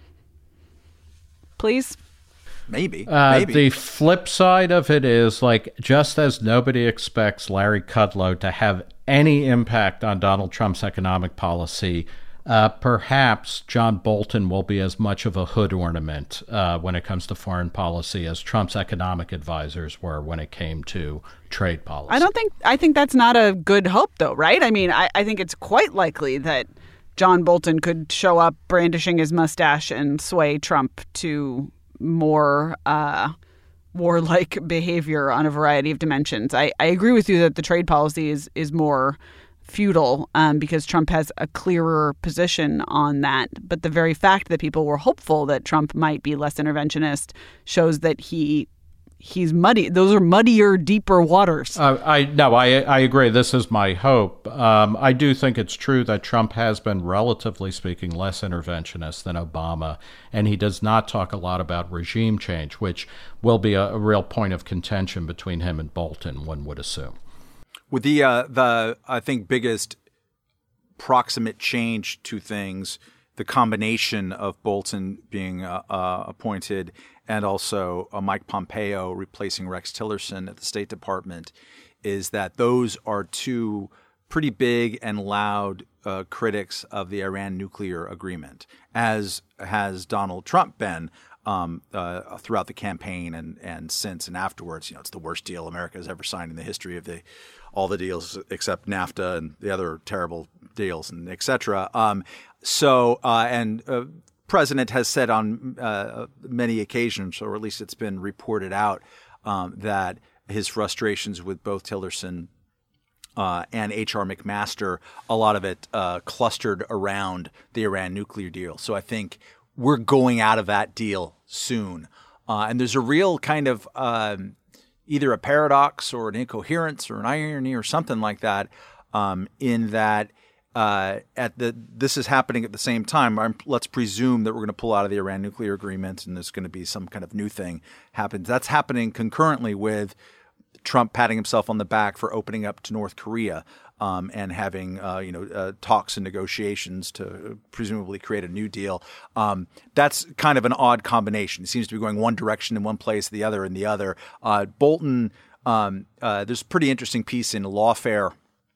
Please? Maybe. The flip side of it is, like, just as nobody expects Larry Kudlow to have any impact on Donald Trump's economic policy, perhaps John Bolton will be as much of a hood ornament when it comes to foreign policy as Trump's economic advisors were when it came to trade policy. I think that's not a good hope, though, right? I mean, I think it's quite likely that John Bolton could show up brandishing his mustache and sway Trump to more warlike behavior on a variety of dimensions. I agree with you that the trade policy is more futile because Trump has a clearer position on that. But the very fact that people were hopeful that Trump might be less interventionist shows that he's muddy. Those are muddier, deeper waters. I agree. This is my hope. I do think it's true that Trump has been, relatively speaking, less interventionist than Obama, and he does not talk a lot about regime change, which will be a real point of contention between him and Bolton, one would assume. With the I think biggest proximate change to things, the combination of Bolton being appointed and also Mike Pompeo replacing Rex Tillerson at the State Department, is that those are two pretty big and loud critics of the Iran nuclear agreement, as has Donald Trump been throughout the campaign and since and afterwards. It's the worst deal America has ever signed in the history of all the deals except NAFTA and the other terrible deals and et cetera. President has said on many occasions, or at least it's been reported out, that his frustrations with both Tillerson and H.R. McMaster, a lot of it clustered around the Iran nuclear deal. So I think we're going out of that deal soon. And there's a real kind of either a paradox or an incoherence or an irony or something like that in that this is happening at the same time. Let's presume that we're going to pull out of the Iran nuclear agreement and there's going to be some kind of new thing happens. That's happening concurrently with Trump patting himself on the back for opening up to North Korea and having talks and negotiations to presumably create a new deal. That's kind of an odd combination. It seems to be going one direction in one place, the other in the other. Bolton, there's a pretty interesting piece in Lawfare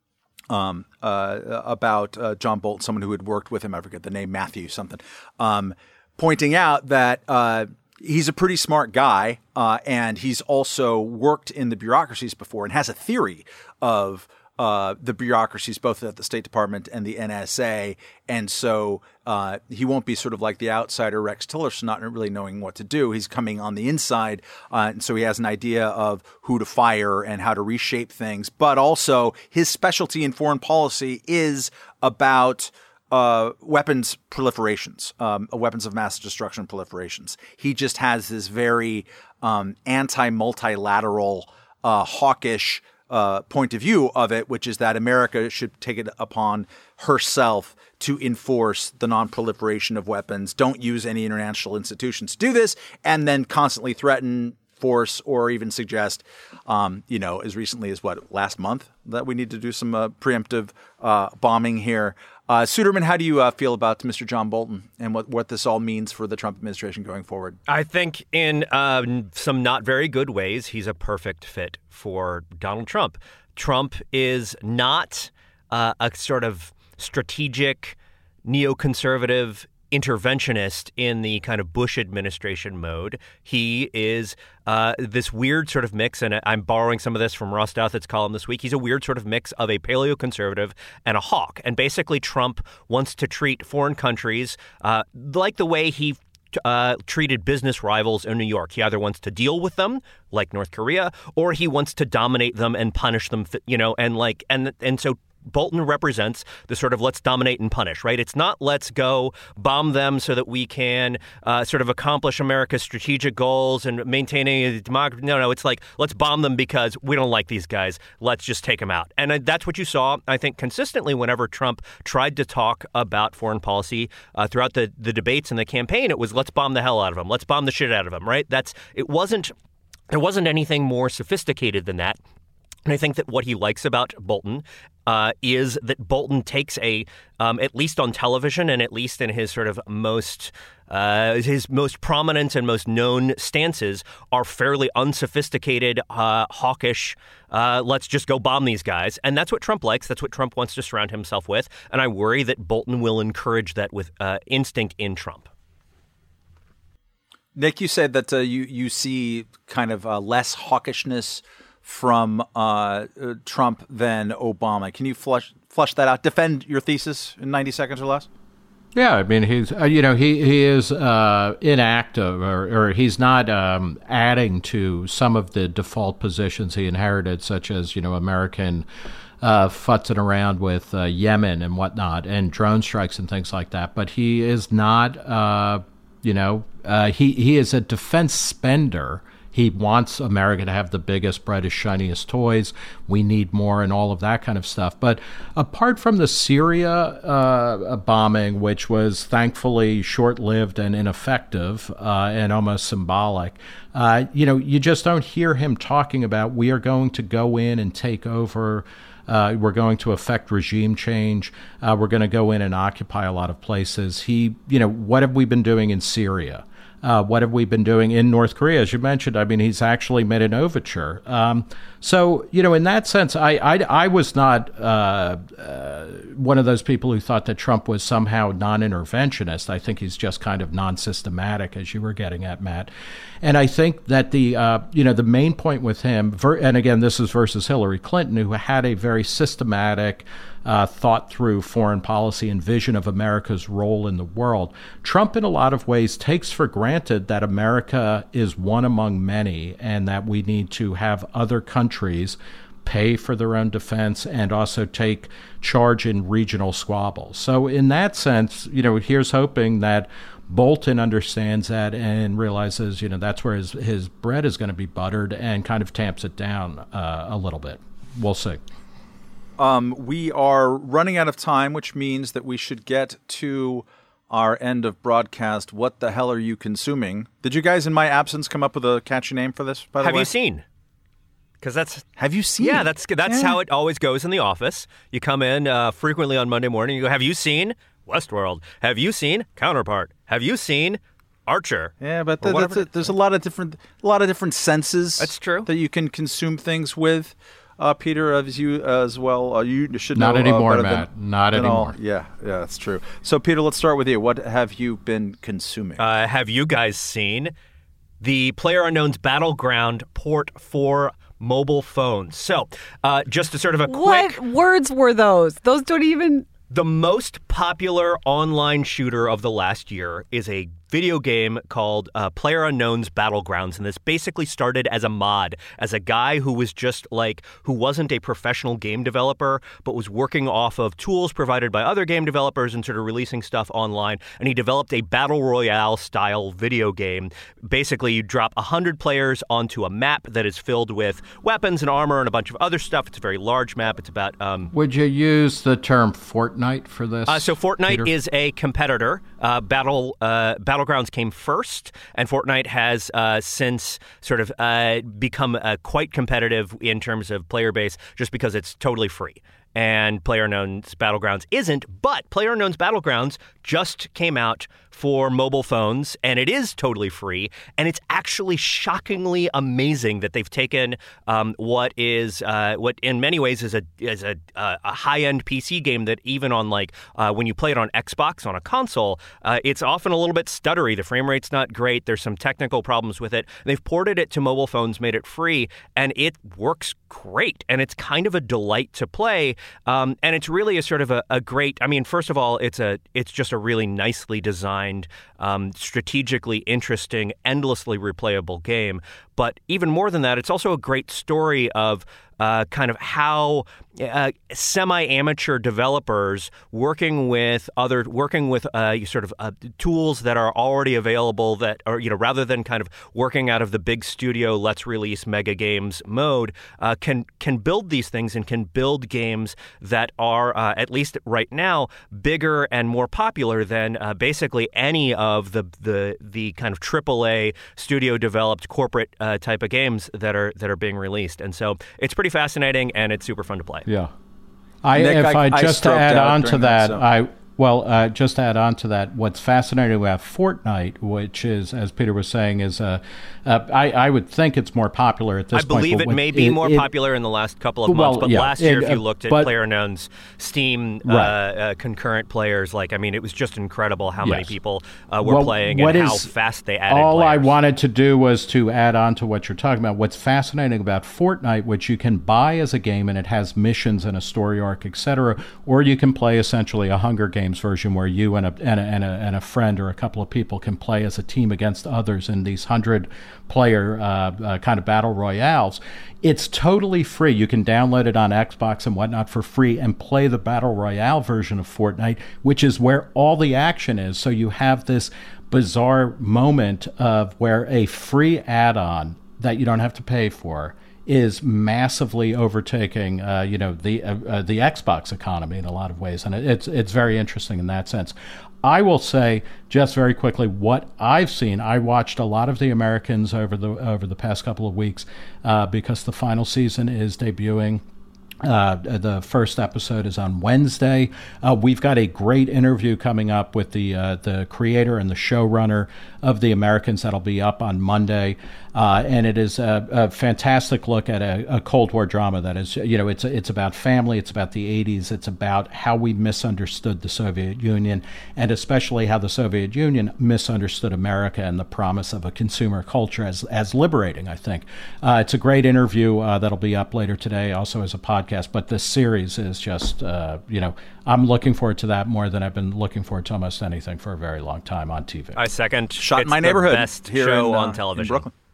about John Bolton, someone who had worked with him. I forget the name, Matthew something, pointing out that he's a pretty smart guy, and he's also worked in the bureaucracies before and has a theory of the bureaucracies, both at the State Department and the NSA. And so he won't be sort of like the outsider Rex Tillerson, not really knowing what to do. He's coming on the inside. And so he has an idea of who to fire and how to reshape things. But also his specialty in foreign policy is about weapons proliferations, weapons of mass destruction proliferations. He just has this very anti-multilateral, hawkish point of view of it, which is that America should take it upon herself to enforce the non-proliferation of weapons, don't use any international institutions to do this, and then constantly threaten, force, or even suggest, as recently as last month, that we need to do some preemptive bombing here. Suderman, how do you feel about Mr. John Bolton and what this all means for the Trump administration going forward? I think in some not very good ways, he's a perfect fit for Donald Trump. Trump is not a sort of strategic neoconservative interventionist in the kind of Bush administration mode. He is this weird sort of mix, and I'm borrowing some of this from Ross Douthat's column this week. He's a weird sort of mix of a paleoconservative and a hawk. And basically, Trump wants to treat foreign countries like the way he treated business rivals in New York. He either wants to deal with them, like North Korea, or he wants to dominate them and punish them, and so Bolton represents the sort of let's dominate and punish, right? It's not let's go bomb them so that we can sort of accomplish America's strategic goals and maintaining a democracy. No, it's like let's bomb them because we don't like these guys. Let's just take them out. And that's what you saw, I think, consistently whenever Trump tried to talk about foreign policy throughout the debates and the campaign. It was let's bomb the hell out of them. Let's bomb the shit out of them, right? There wasn't anything more sophisticated than that. And I think that what he likes about Bolton is that Bolton takes at least on television and at least in his sort of most prominent and most known stances are fairly unsophisticated, hawkish. Let's just go bomb these guys. And that's what Trump likes. That's what Trump wants to surround himself with. And I worry that Bolton will encourage that with instinct in Trump. Nick, you said that you see kind of less hawkishness from Trump than Obama. Can you flush that out? Defend your thesis in 90 seconds or less? Yeah, I mean, he's he is inactive, or he's not adding to some of the default positions he inherited, such as American futzing around with Yemen and whatnot, and drone strikes and things like that. But he is not, he is a defense spender. He wants America to have the biggest, brightest, shiniest toys. We need more and all of that kind of stuff. But apart from the Syria bombing, which was thankfully short-lived and ineffective and almost symbolic, you just don't hear him talking about we are going to go in and take over. We're going to affect regime change. We're going to go in and occupy a lot of places. What have we been doing in Syria? What have we been doing in North Korea? As you mentioned, I mean, he's actually made an overture. So, in that sense, I was not one of those people who thought that Trump was somehow non-interventionist. I think he's just kind of non-systematic, as you were getting at, Matt. And I think that the main point with him, and again, this is versus Hillary Clinton, who had a very systematic, thought-through foreign policy and vision of America's role in the world. Trump, in a lot of ways, takes for granted that America is one among many and that we need to have other countries pay for their own defense and also take charge in regional squabbles. So in that sense, here's hoping that Bolton understands that and realizes, that's where his bread is going to be buttered and kind of tamps it down a little bit. We'll see. We are running out of time, which means that we should get to our end of broadcast. What the hell are you consuming? Did you guys, in my absence, come up with a catchy name for this, by the way? Have you seen? Because Have you seen? Yeah, that's how it always goes in the office. You come in frequently on Monday morning. You go, have you seen Westworld? Have you seen Counterpart? Have you seen Archer? Yeah, but there's a lot of different senses. That's true. That you can consume things with. Peter, as well. You should know. Not anymore, Matt. Not anymore. Yeah, that's true. So, Peter, let's start with you. What have you been consuming? Have you guys seen the PlayerUnknown's Battleground port for mobile phones? So, just a sort of a quick... What words were those? Those don't even... The most popular online shooter of the last year is a video game called PlayerUnknown's Battlegrounds, and this basically started as a mod, as a guy who was who wasn't a professional game developer, but was working off of tools provided by other game developers and sort of releasing stuff online, and he developed a Battle Royale-style video game. Basically, you drop 100 players onto a map that is filled with weapons and armor and a bunch of other stuff. It's a very large map. It's about... Would you use the term Fortnite for this? So Fortnite Peter? is a competitor. Battlegrounds came first, and Fortnite has since sort of become quite competitive in terms of player base just because it's totally free. And PlayerUnknown's Battlegrounds isn't, but PlayerUnknown's Battlegrounds just came out for mobile phones, and it is totally free, and it's actually shockingly amazing that they've taken what in many ways is a high-end PC game that even on when you play it on Xbox on a console, it's often a little bit stuttery. The frame rate's not great. There's some technical problems with it. They've ported it to mobile phones, made it free, and it works great, and it's kind of a delight to play. And it's really a sort of a great. I mean, first of all, it's just a really nicely designed, strategically interesting, endlessly replayable game. But even more than that, it's also a great story of kind of how semi-amateur developers working with tools that are already available that are, rather than kind of working out of the big studio, let's release mega games mode, can build these things and can build games that are, at least right now, bigger and more popular than basically any of the kind of AAA studio developed corporate type of games that are being released. And so it's pretty fascinating, and it's super fun to play. Yeah. Nick, just to add on to that, just to add on to that, what's fascinating about Fortnite, which is, as Peter was saying, is I would think it's more popular at this point. I believe it may be more popular in the last couple of months, but last year, if you looked at PlayerUnknown's Steam concurrent players, it was just incredible how many people were playing and how fast they added all players. I wanted to do was to add on to what you're talking about. What's fascinating about Fortnite, which you can buy as a game and it has missions and a story arc, etc., or you can play essentially a Hunger Games version where you and a friend or a couple of people can play as a team against others in these 100-player kind of battle royales. It's totally free. You can download it on Xbox and whatnot for free and play the battle royale version of Fortnite, which is where all the action is. So you have this bizarre moment of where a free add-on that you don't have to pay for is massively overtaking, the Xbox economy in a lot of ways, and it's very interesting in that sense. I will say just very quickly what I've seen. I watched a lot of The Americans over the past couple of weeks because the final season is debuting The first episode is on Wednesday. We've got a great interview coming up with the creator and the showrunner of The Americans that'll be up on Monday. And it is a fantastic look at a Cold War drama that is, it's about family, it's about the 80s, it's about how we misunderstood the Soviet Union, and especially how the Soviet Union misunderstood America and the promise of a consumer culture as liberating, I think. It's a great interview that'll be up later today, also as a podcast. But this series is just, I'm looking forward to that more than I've been looking forward to almost anything for a very long time on TV. I second. Shot in It's my the neighborhood best here show in, on television. in Brooklyn.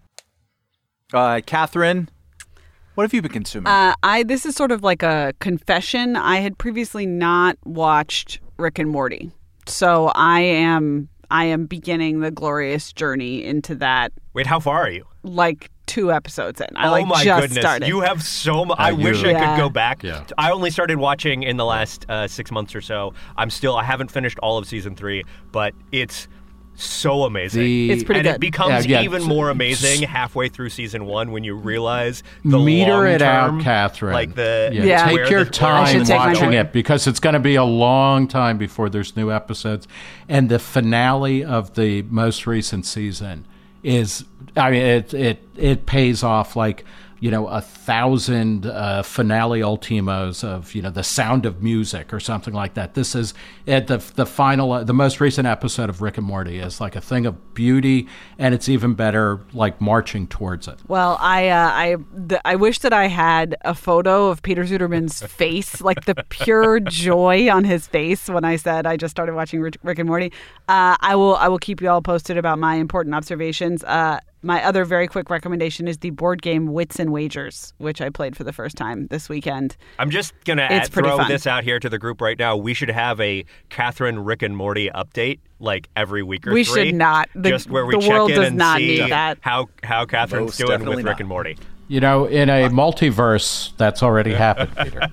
Catherine, what have you been consuming? This is sort of like a confession. I had previously not watched Rick and Morty, so I am beginning the glorious journey into that. Wait, how far are you? Like 2 episodes in. I Oh my just goodness! started. You have so much. I wish I Yeah. could go back. Yeah. I only started watching in the last 6 months or so. I haven't finished all of season 3, but it's so amazing. It's pretty and good. it becomes Yeah, even more amazing halfway through season 1 when you realize the Meter it long-term, out, Catherine. Like the Yeah. Take where your the- time should take my watching time. it because it's going to be a long time before there's new episodes. And the finale of the most recent season is, it pays off like, 1,000 finale ultimos of, The Sound of Music or something like that. This is the final, the most recent episode of Rick and Morty is like a thing of beauty, and it's even better like marching towards it. Well, I wish that I had a photo of Peter Zuderman's face, like the pure joy on his face when I said I just started watching Rick and Morty. I will keep you all posted about my important observations. My other very quick recommendation is the board game Wits and Wagers, which I played for the first time this weekend. I'm just going to It's pretty throw fun. this out here to the group right now. We should have a Catherine, Rick, and Morty update like every week or We 3. should not. Just where we the check world in does and not see need that. how Catherine's Most doing definitely with Rick not. and Morty. In a multiverse, that's already happened, Peter.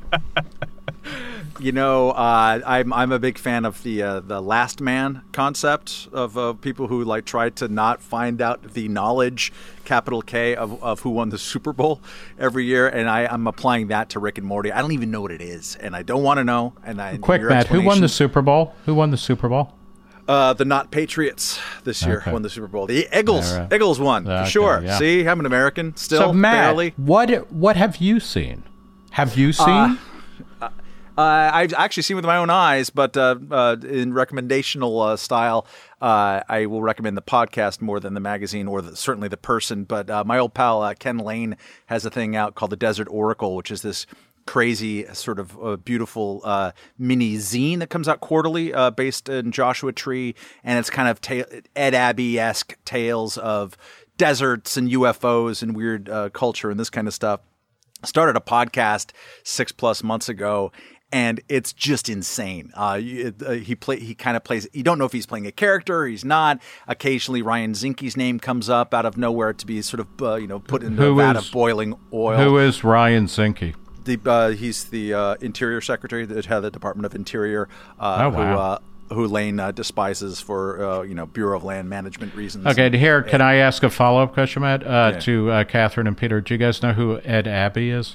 I'm a big fan of the Last Man concept of people who like tried to not find out the knowledge, capital K, of who won the Super Bowl every year, and I'm applying that to Rick and Morty. I don't even know what it is, and I don't want to know. Quick, Matt, who won the Super Bowl? Who won the Super Bowl? The not Patriots this year Okay. won the Super Bowl. The Eagles, All right. Eagles won for Okay, sure. yeah. See, I'm an American still, So, Matt, barely. what have you seen? Have you seen? I've actually seen with my own eyes, but in recommendational style, I will recommend the podcast more than the magazine or certainly the person. But my old pal Ken Lane has a thing out called The Desert Oracle, which is this crazy sort of beautiful mini zine that comes out quarterly based in Joshua Tree. And it's kind of Ed Abbey-esque tales of deserts and UFOs and weird culture and this kind of stuff. Started a podcast 6+ months ago, and it's just insane. He kind of plays. You don't know if he's playing a character or he's not. Occasionally, Ryan Zinke's name comes up out of nowhere to be sort of put into a vat of boiling oil. Who is Ryan Zinke? He's the Interior Secretary, the head of the Department of Interior, wow. who Lane despises for Bureau of Land Management reasons. Okay, here, can I ask a follow-up question, Matt, to Catherine and Peter? Do you guys know who Ed Abbey is?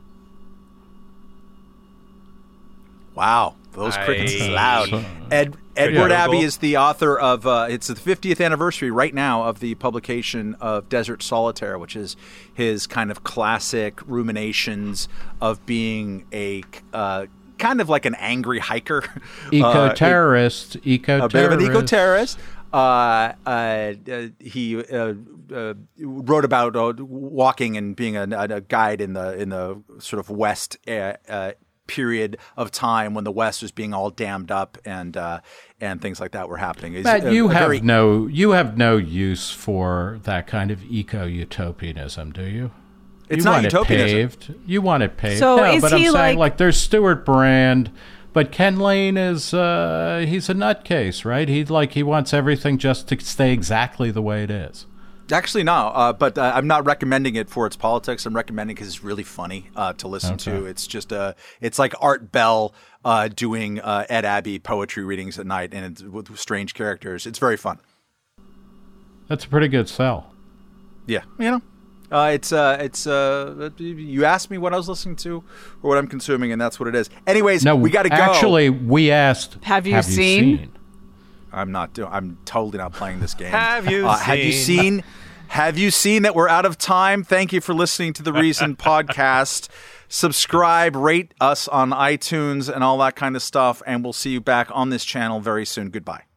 Wow, those crickets is loud. So- Edward Google. Abbey is the author of, it's the 50th anniversary right now of the publication of Desert Solitaire, which is his kind of classic ruminations of being a kind of like an angry hiker. Eco-terrorist. A bit of an eco-terrorist. He wrote about walking and being a guide in the sort of West period of time when the West was being all dammed up and things like that were happening. Matt, you have no use for that kind of eco-utopianism, do you? It's you not want it utopianism. paved. You want it paved. So no, is but I'm he saying like there's Stuart Brand, but Ken Lane is he's a nutcase, right? He wants everything just to stay exactly the way it is. Actually, no. But I'm not recommending it for its politics. I'm recommending because it's really funny to listen to. It's just it's like Art Bell doing Ed Abbey poetry readings at night, and it's with strange characters. It's very fun. That's a pretty good sell. Yeah, You asked me what I was listening to or what I'm consuming, and that's what it is. Anyways, we got to go. Actually, we asked, Have you seen? I'm totally not playing this game. Have you seen? Have you seen that we're out of time? Thank you for listening to the Reason podcast. Subscribe, rate us on iTunes and all that kind of stuff, and we'll see you back on this channel very soon. Goodbye.